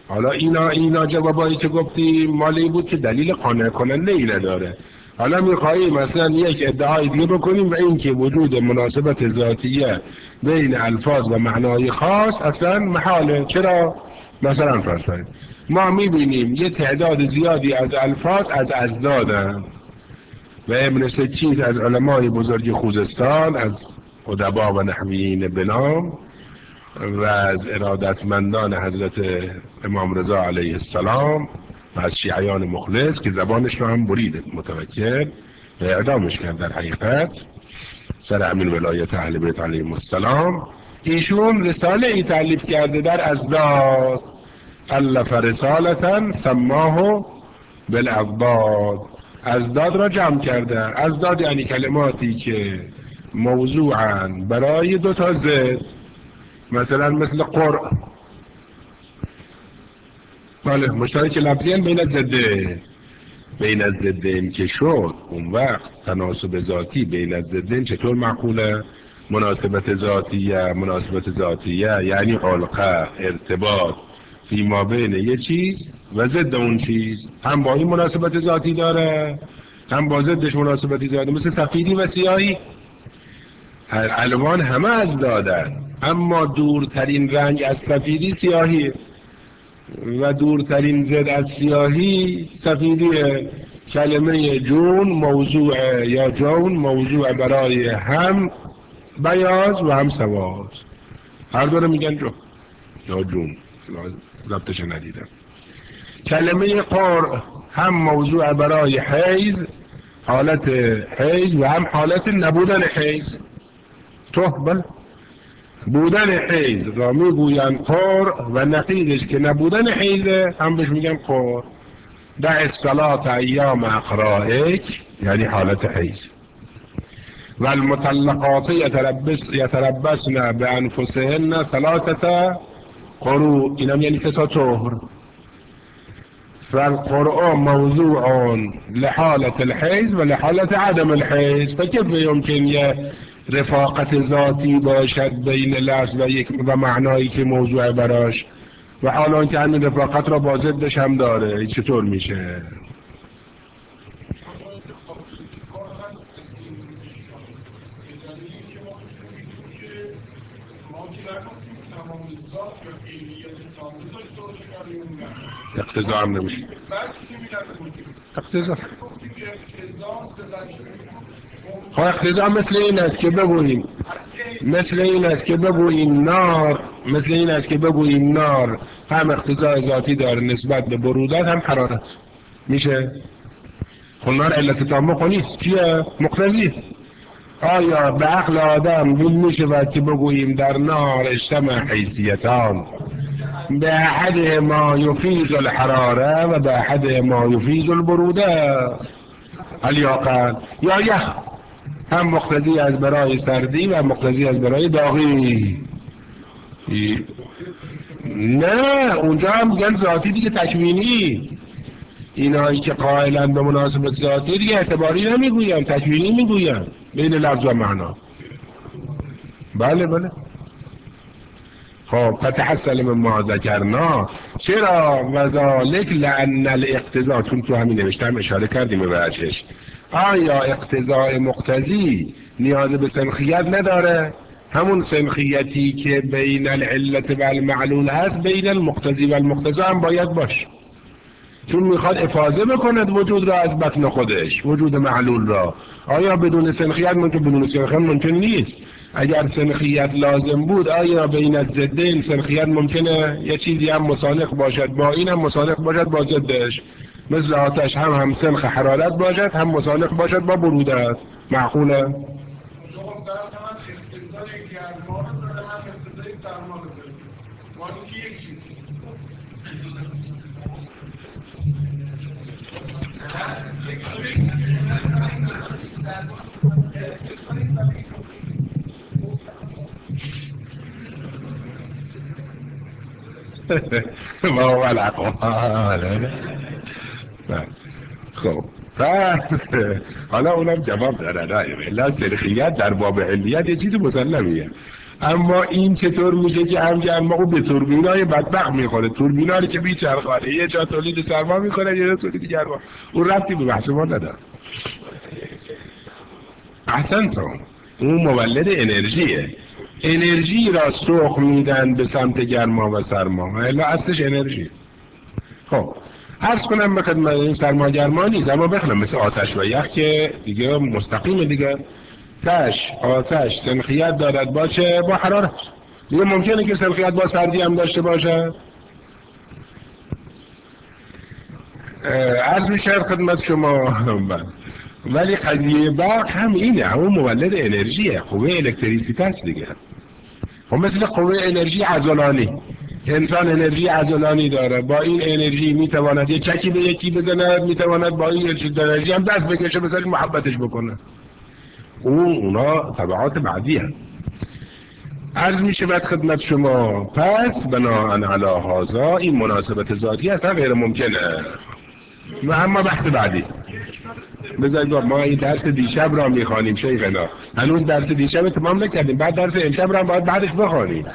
حالا اینا جوابایی که گفتی مالی بود که دلیل قانع کننده ای نداره. حالا میخوایی مثلا یک ادعای دیگه بکنیم و این که وجود مناسبت ذاتیه بین الفاظ و معنای خاص اصلا محاله. چرا؟ مثلا فرض کنیم ما میبینیم یه تعداد زیادی از الفاظ از ازدادن و ابن سکیت از علمای بزرگ خوزستان، از ادبا و نحویین بنام و از ارادتمندان حضرت امام رضا علیه السلام و از شیعیان مخلص که زبانش رو هم برید متوکل و اعدامش کرد در حقیقت سر همین ولایت اهل بیت علیهم السلام، ایشون رساله ای تألیف کرده در ازداد، الف رسالتا سماه بالاضداد، ازداد را جمع کرده. ازداد یعنی کلماتی که موضوعاً برای دو تا ضد، مثلا مثل قرء، بله مشترک لفظی بین الضدین، بین الضدین که شد اون وقت تناسب ذاتی بین الضدین چطور معقوله؟ مناسبت ذاتیه یعنی علقه، ارتباط فی ما بین یه چیز و ضد اون چیز، هم با این مناسبت ذاتی داره هم با ضدش مناسبتی ذاتی. مثل سفیدی و سیاهی، الوان همه از دادن، اما دورترین رنگ از سفیدی سیاهی و دورترین ضد از سیاهی سفیدیه. کلمه جون موضوع یا جون موضوع برای هم بیاض و هم سواد، هر دوره میگن جو یا جون، ضبطش ندیدم. کلمه قرء هم موضوع برای حیض، حالت حیض و هم حالت نبودن حیض. بله بودن حیض را میگوین قرء و نقیضش که نبودن حیضه هم بهش میگن قرء. دع الصلاة ایام اقرائک یعنی حالت حیض. و المطلقات یتربصن بانفسهن ثلاثه قروء، اینم یعنی 3 طهر. فالقرء موضوع لحالة الحيض ولحالة عدم الحيض، فكيف يمكن رفاقت ذاتی باشد بین لفظ و معنایی که موضوع براش و حالا که همین رفاقت را با ضدش هم داره؟ چطور میشه؟ اقتضا هم نمیشه. اقتضا اقتضا مثل این است که بگوییم نار هم اقتضا ذاتی داره نسبت به برودت هم حرارت میشه. خب نار علت تامه نیست، چیه؟ مقتضی. آیا به عقل آدم دل میشه که بگوییم در نار اجتمع حیثیتان، به احد ما یفیز الحراره و به احد ما یفیز البروده الیاقل، یا یخ هم مقتضی از برای سردی و مقتضی از برای داغی؟ نه اونجا هم میگن ذاتی دیگه، تکوینی. اینایی که قائلن به مناسبت ذاتی دیگه اعتباری نمیگوین، تکوینی میگوین بین لفظ و معنا. بله خب فتحصل من ما ذکرنا، چرا؟ وذالک لان الاقتضاء، چون تو همین نوشتم اشاره کردیم به بچش. آیا اقتضاء مقتضی نیاز به سنخیت نداره؟ همون سنخیتی که بین العلت و المعلول هست بین المقتضی و المقتضا هم باید باشه، چون میخواد افاضه بکند وجود را از بطن خودش، وجود معلول را. آیا بدون سنخیت ممکن؟ بدون سنخیت ممکن نیست. اگر سنخیت لازم بود آیا بین الضدین سنخیت ممکنه؟ یه چیزی هم مسانخ باشد با این هم مسانخ باشد با ضدش، مثل آتش هم سنخ حرارت باشد هم مسانخ باشد با برودت. معقوله؟ ما هو العقل. خب پس حالا اونم جواب داره. نه سنخیت در باب علیت یه چیز مسلمیه، اما این چطور میشه که هم گرما او به توربینای بدبخت میخوره، توربینا رو که میچرخونه، یه جا تولید سرما میکنه یه جا تولید گرما، اون ربطی به بحث ما نداره. احسنتم، اون مولد انرژیه، انرژی را سوق میدن به سمت گرما و سرما و الا اصلش انرژی. خب عرض کنم به خدمت این سرما گرما نیست، اما بخونم مثل آتش و یخ که دیگه مستقیمه دیگه، آتش سنخیت دارد باشه با حرارت، دیگه ممکنه که سنخیت با سردی هم داشته باشه. عرض میشه خدمت شما ولی قضیه برق هم اینه، همون مولد انرژیه، قوه الکتریسیته است دیگه. خب مثل قوه انرژی عضلانی، انسان انرژی عضلانی داره، با این انرژی میتواند یک چکی به یکی بزند، میتواند با این انرژی هم دست بکشه مثلا محبتش بکنه. اونا طبعات بعدی هم. عرض میشه بعد خدمت شما پس بناهن علی هذا این مناسبت ذاتی اصلا غیر ممکنه. و اما بحث بعدی بذارید ما این درس دیشب را میخوانیم شیخنا، هنوز درس دیشب تمام نکردیم، بعد درس امشب را باید بعدش بخوانیم.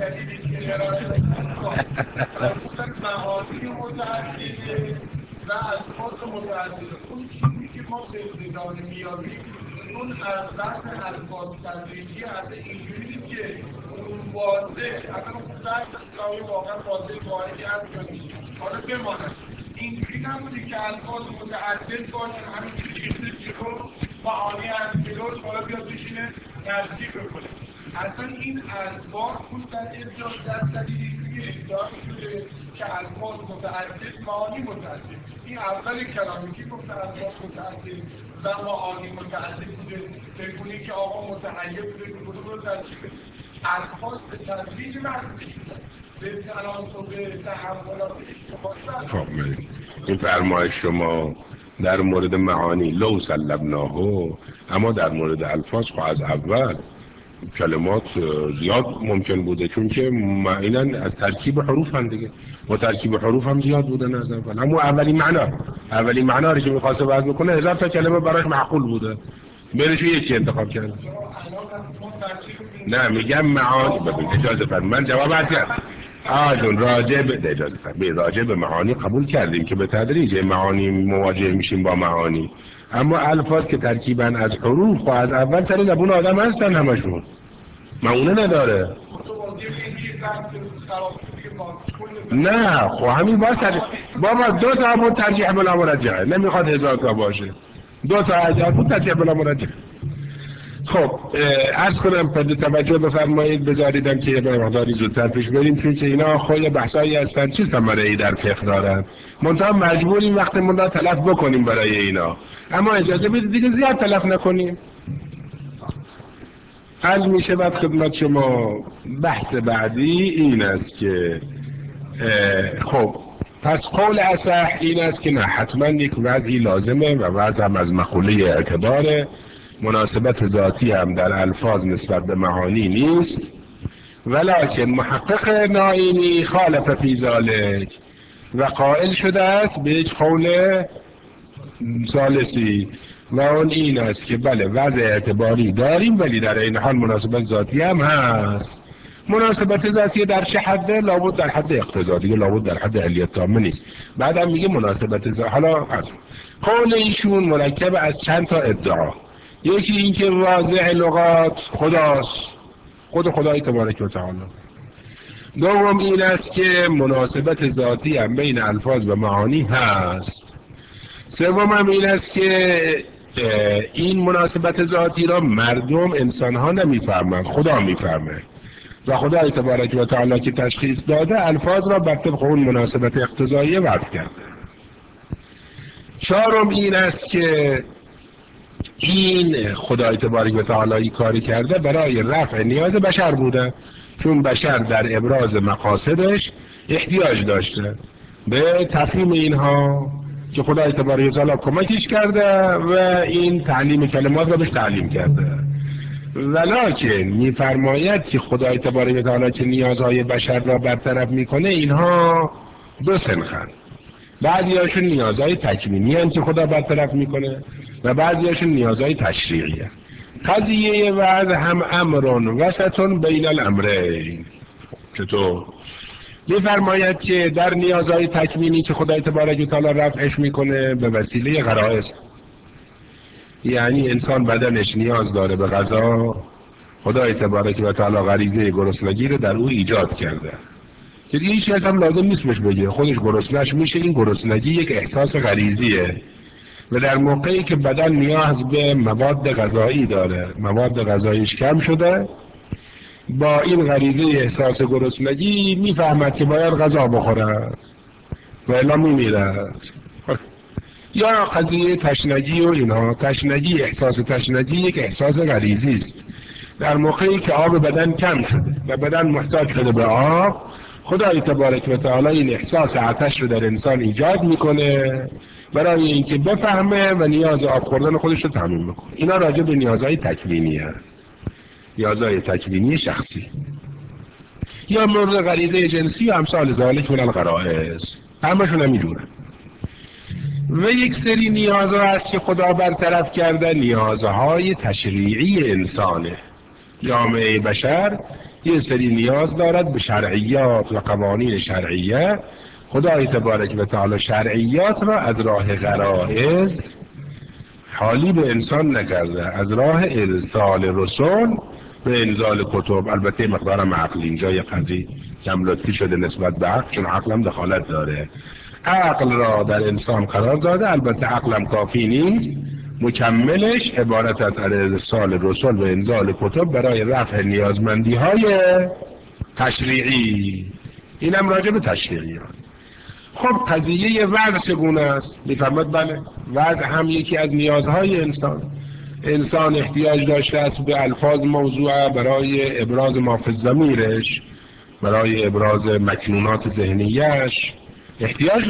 و اشخاص متعدد اون چیزی که ما به اداره میاریم اون از بحث الفاظ تدریجی از اینجوری نیست که اون واضح اصلا اون بحث اسلامی واقعا واضح واحدی هست یا نیست. حالا بماند اینجوری نبوده که الفاظ متعدد باشن همینجوری چیزی جلو معانی از جلوش حالا بیاد بشینه نزدیک بکنه. اصلا این الفاظ اون در ابجاز در دلیلی که ادعا شده که الفاظ متعدد معانی متعدد، این اول کلامی که گفته الفاظ متعدد و معانی متعدد بوده، بگونی که آقا متحیه بوده بگونه برو در چی بده الفاظ به تدریج محض شده به تناسب تحولات اجتماعی. خب این فرمایش شما در مورد معانی لو سلبناه، اما در مورد الفاظ خب از اول کلمات زیاد ممکن بوده، چون که معینا از ترکیب حروف هم دیگه و ترکیب حروف هم زیاد بوده از اول. اما اولین معنا رو که می‌خواسته وضع بکنه 1000 تا کلمه براش معقول بوده، بینش یکی انتخاب کرده. نه میگم معانی بدون اجازه فرمایید من جواب هستم راجع به معانی قبول کردیم که به تدریج معانی مواجه میشیم با معانی، اما الفاظ که ترکیبا از حروف و از اول سر لبون آدم هستن همشون، معونه نداره. نه خب همین باز بابا 2 تا بود ترجیح بلا مرجحه، نمیخواد 1000 تا باشه، 2 تا اگر بود ترجیح بلا مرجحه. خب عرض کنم پد توجه بفرمایید، بذاریدم که یه مقداری زودتر پیش بریم، چون که اینا خود بحثایی هستن چه ثمره‌ای در فقه دارن، منتها مجبوریم وقتمون را تلف بکنیم برای اینا، اما اجازه بدید دیگه زیاد تلف نکنیم. عرض می شود خدمت شما بحث بعدی این است که خب پس قول اصح این است که نه حتما یک وضعی لازمه و وضع هم از مقوله اعتباره، مناسبت ذاتی هم در الفاظ نسبت به معانی نیست، ولکن محقق نائینی خالف فی ذلک و قائل شده است به یک قول ثالثی و اون این است که بله وضع اعتباری داریم ولی در این حال مناسبت ذاتی هم هست. مناسبت ذاتی در چه حده؟ لابد در حد اقتضایی، لابد در حد علیت تامه نیست. بعدم میگه مناسبت ذاتی. حالا قول ایشون مرکب از چند تا ادعا، یکی این که واضع لغات خداست، خود خدای تبارک و تعالی. دوم این است که مناسبت ذاتی هم بین الفاظ و معانی هست. سوم هم این است که این مناسبت ذاتی را مردم انسان ها نمیفهمند، خدا میفهمه و خدای تبارک و تعالی که تشخیص داده الفاظ را بر طبق اون مناسبت اقتضایی وضع کرده. چهارم این است که این خدای تبارک و تعالی کاری کرده برای رفع نیاز بشر بوده، چون بشر در ابراز مقاصدش احتیاج داشته به تفهیم اینها که خدای تبارک و تعالی کمکش کرده و این تعلیم کلمات را بهش تعلیم کرده. ولکن میفرماید که خدای تبارک و تعالی که نیازهای بشر را برطرف میکنه اینها دو سنخن، بعضی هاشون نیازهای تکوینی هستند که خدا برطرف میکنه و بعضی هاشون نیازهای تشریعی هستند. قضیه وعظ هم امرون وسطون بین الامرین. چطور؟ میفرماید که در نیازهای تکوینی که خدای تبارک و تعالی رفعش میکنه به وسیله غرائز، یعنی انسان بدنش نیاز داره به غذا، خدای تبارک و تعالی غریزه گرسنگی رو در او ایجاد کرده که دیگه هیچ کس هم لازم نیست بهش بگه، خودش گرسنه‌اش میشه. این گرسنگی یک احساس غریزیه و در موقعی که بدن نیاز به مواد غذایی داره، مواد غذاییش کم شده، با این غریزه احساس گرسنگی میفهمد که باید غذا بخورد و الا میمیرد. یا قضیه تشنگی و اینها، تشنگی، احساس تشنگی یک احساس غریزی است. در موقعی که آب بدن کم شده و بدن محتاج شده به آب، خدای تبارک و تعالی این احساس آتش رو در انسان ایجاد میکنه برای اینکه بفهمه و نیاز آب خوردن خودش رو تامین میکنه. اینا راجع به نیازهای تکوینیه، نیازهای تکوینی شخصی. یا مورد غریزه جنسی و امثال ذالک من الغرائز، همشون همینجوره. و یک سری نیازها هست که خدا برطرف کرده، نیازهای تشریعی انسانه. جامعه بشر یه سری نیاز دارد به شرعیات و قوانین شرعیه. خدای تبارک و تعالی شرعیات را از راه غرائز حالی به انسان نکرده، از راه ارسال رسول به انزال کتب. البته مقدارم عقل اینجا یه قدری کم لطفی شده نسبت به عقل، چون عقلم دخالت داره. عقل را در انسان قرار داده، البته عقلم کافی نیست، مکملش عبارت از ارسال رسول و انزال کتب برای رفع نیازمندی های تشریعی. اینم راجع به تشریعیات. خب قضیه وضع چگونه است؟ میفرماد بله، وضع هم یکی از نیازهای انسان. انسان احتیاج داشته است به الفاظ موضوعه برای ابراز ما فی الضمیرش، برای ابراز مکنونات ذهنیش احتیاج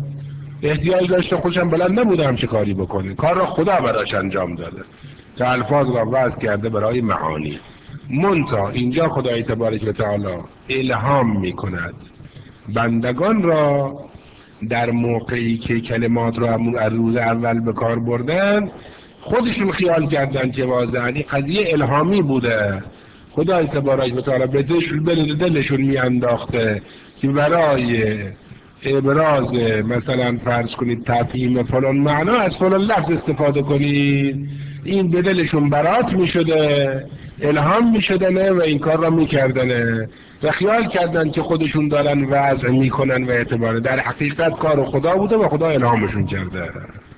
داشته. خودشم بلند نبوده همچه کاری بکنه، کار را خدا براش انجام داده که الفاظ را وضع کرده برای معانی. منتها اینجا خدای تبارک و تعالی الهام میکند بندگان را در موقعی که کلمات را از روز اول به کار بردن، خودشون خیال کردن که واضحاً قضیه الهامی بوده. خدای تبارک و تعالی به دلشون میانداخته که برای ابراز مثلا فرض کنید تفهیم فلان معنا از فلان لفظ استفاده کنید. این به دلشون برات میشده، الهام میشدنه و این کار را میکردنه و خیال کردن که خودشون دارن وضع میکنن و اعتباره. در حقیقت کار خدا بوده و خدا الهامشون کرده.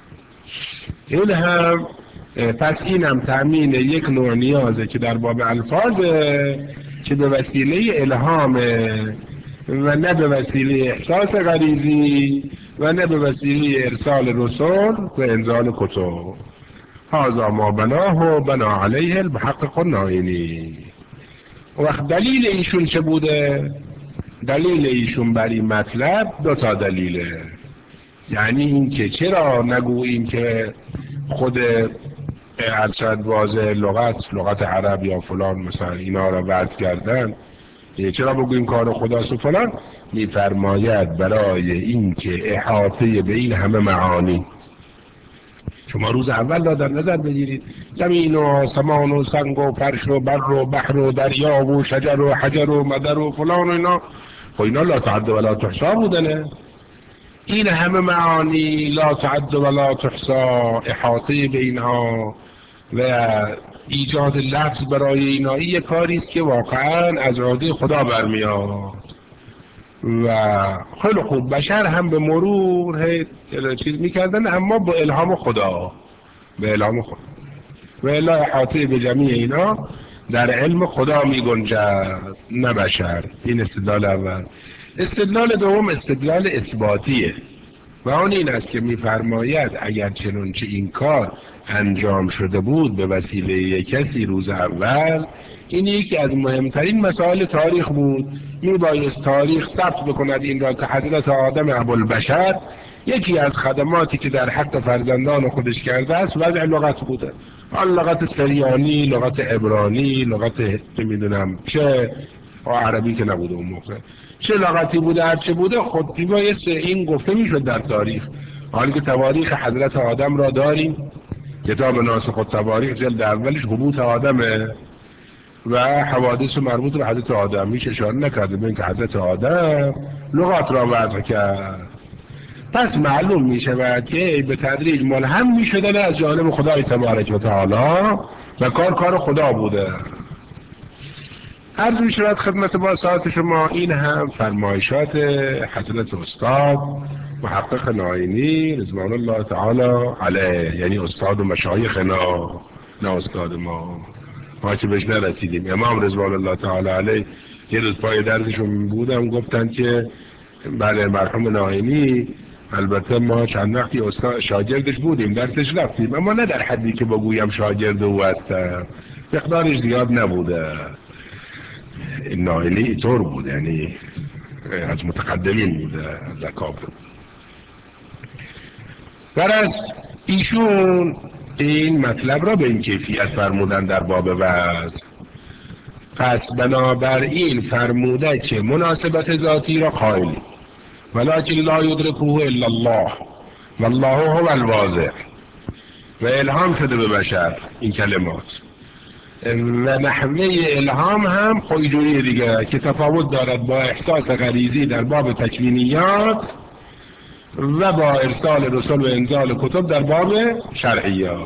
این هم پس اینم تأمین یک نوع نیازه که در باب الفاظه که به وسیله الهامه و نه به وسیله احساس غریزی و نه به وسیله ارسال رسول و انزال کتب. هذا ما بناه و بنا علیه المحقق النائینی. وقت دلیل ایشون چه بوده؟ دلیل ایشون بر این مطلب دو تا دلیله. یعنی این که چرا نگوییم که خود ارشد واضح لغت عرب یا فلان مثلا اینا را وضع کردن، چرا بگوییم کار خداست و فلان؟ میفرماید برای این که احاطه به این همه معانی. شما روز اول را در نظر بگیرید، زمین و آسمان و سنگ و فرش و بر و بحر و دریا و شجر و حجر و مدر و فلان و اینا، خب اینا لا تعد و لا تحصا بودنه. این همه معانی لا تعد و لا تحصا، احاطه به اینها و ایجاد لفظ برای اینا، این یک کاری است که واقعا از اراده خدا برمیاد. و خیلی خوب بشر هم به مرور چیز میکردن، اما با الهام خدا، به الهام خدا و الا احاطه به جمعی اینا در علم خدا میگنجد نه بشر. این استدلال اول. استدلال دوم استدلال اثباتیه و آن این است که میفرماید اگر چنانچه این کار انجام شده بود به وسیله کسی روز اول، این یکی از مهمترین مسائل تاریخ بود. میبایست تاریخ ثبت بکند این را که حضرت آدم ابوالبشر یکی از خدماتی که در حق فرزندان خودش کرده است وضع لغت بوده. آن لغت سریانی، لغت عبرانی، لغت نمیدونم چه، عربی که نبوده اون موقع، چه لغتی بوده هر چه بوده، خود میبایست این گفته میشد در تاریخ. حالی که تواریخ حضرت آدم را داریم کتاب ناسخ التواریخ جلد اولش هبوط آدمه و حوادث مربوط به حضرت آدم، میشه اشاره نکرده به اینکه حضرت آدم لغات را وضع کرد. پس معلوم می شود که به تدریج ملهم می شدن از جانب خدای تبارک و تعالی و کار خدا بوده. عرض می شود خدمت با ساعت شما این هم فرمایشات حضرت استاد محقق ناینی رضوان الله تعالی علیه، یعنی استاد و مشایخنا، نه استاد ما چه بهش نرسیدیم. امام رضوان الله تعالی علیه یه روز پای درسشون بودم گفتن که بله مرحوم ناینی، البته ما چند وقتی استاد شاگردش بودیم درسش رفتیم، اما نه در حدی که بگویم شاگرد او هستم، مقدارش زیاد نبوده. ناینی طور بود، یعنی از متقدمین بوده، از اکابر. برای ایشون این مطلب را به این کیفیت فرمودن در باب وعظ. پس بنابراین فرموده که مناسبت ذاتی را قائلی، ولکن لا یدرکه الا الله والله هو الواضح، و الهام شده به بشر این کلمات و نحوه الهام هم خودجوری دیگه که تفاوت دارد با احساس غریزی در باب تکوینیات و با ارسال رسول و انزال کتب در باب شرعیات.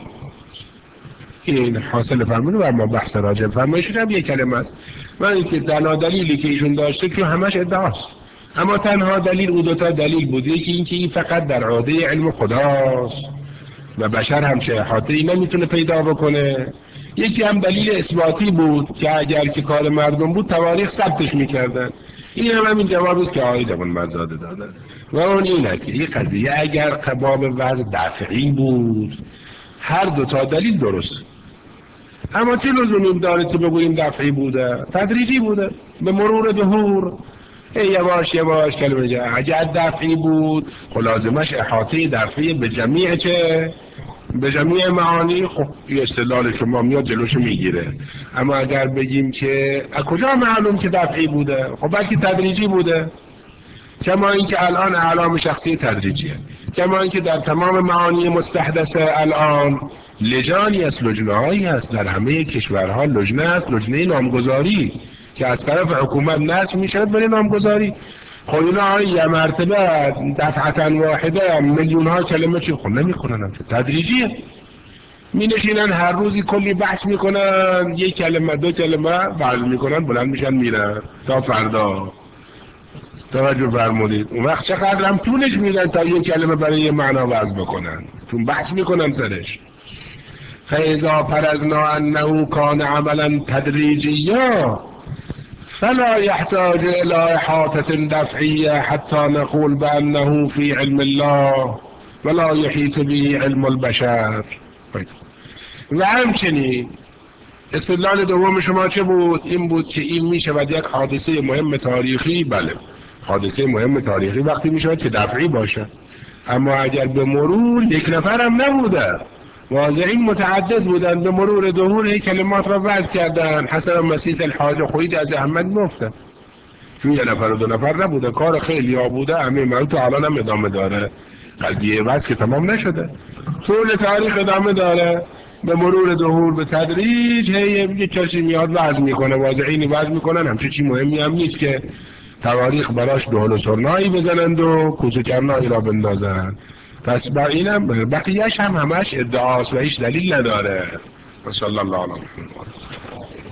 این حاصل فرمونه و ما بحث راجع فرمایشون هم یک کلمه است و اینکه دلیلی که ایشون داشته که همش ادعاست، اما تنها دلیل او دوتا دلیل بود. یکی اینکه این فقط در عهده علم خداست و بشر همچه احاطه‌ای نمیتونه پیدا بکنه. یکی هم دلیل اثباتی بود که اگر که کار مردم بود تواریخ ثبتش میکردن. این هم همین جواب است که آقایمون مزاده دادن و اون این است که این قضیه اگر باب وضع دفعی بود هر دوتا دلیل درست، اما چه لزومی داره که بگوییم دفعی بوده؟ تدریجی بوده به مرور دهور. یواش کلمه جا. اگر دفعی بود لازمش احاطه دفعی به جمیع چه؟ به جمیع معانی. خب این استدلال شما میاد جلوشو میگیره. اما اگر بگیم که از کجا معلوم که دفعی بوده؟ خب بلکه تدریجی بوده، کما اینکه الان اعلام شخصی تدریجیه، کما اینکه در تمام معانی مستحدثه الان لجانی است، لجنه‌هایی هست در همه کشورها. لجنه است، لجنه نامگذاری که از طرف حکومت نصب میشه برای نامگذاری. خب اینا یه مرتبه دفعتا واحده میلیون ها کلمه چی خب نمیکنن، تدریجیه. می نشینن هر روزی کلی بحث میکنن، یک کلمه دو کلمه بحث میکنن بلند میشن میرن تا فردا. توجه فرمودید؟ اون وقت چقدر هم طولش میدن تا یک کلمه برای یه معنا وضع بکنن، چون بحث میکنن سرش. فاذا فرضنا انه کان عملا تدریجیا فلا يحتاج الى احاطه دفعیه حتی نقول بانه في علم الله ولا يحيط به علم البشر. و همچنین استدلال دوم شما چه بود؟ این بود که این میشود یک حادثه مهم تاریخی. بله، حادثه مهم تاریخی وقتی میشود که دفعی باشه، اما اگر به مرور یک نفر هم نبوده، واضحین متعدد بودن، به مرور دهور کلمات را وضع کردن. حسن مسیس الحاج خوید از احمد مفته، چون یه نفر و دو نفر نبوده، کار خیلی ها بوده. همه من تو الان هم ادامه داره، قضیه وضع که تمام نشده، طول تاریخ ادامه داره. به مرور دهور به تدریج یه کسی میاد وضع میکنه، واضحین وضع میکنن. همچه چی مهمی هم نیست که تواریخ براش دهل و سرنایی بزنند و کوچه کرنایی را بندازن. پس با اینم بقیهش هم همش ادعاست و هیچ دلیل نداره. صلی الله علیه و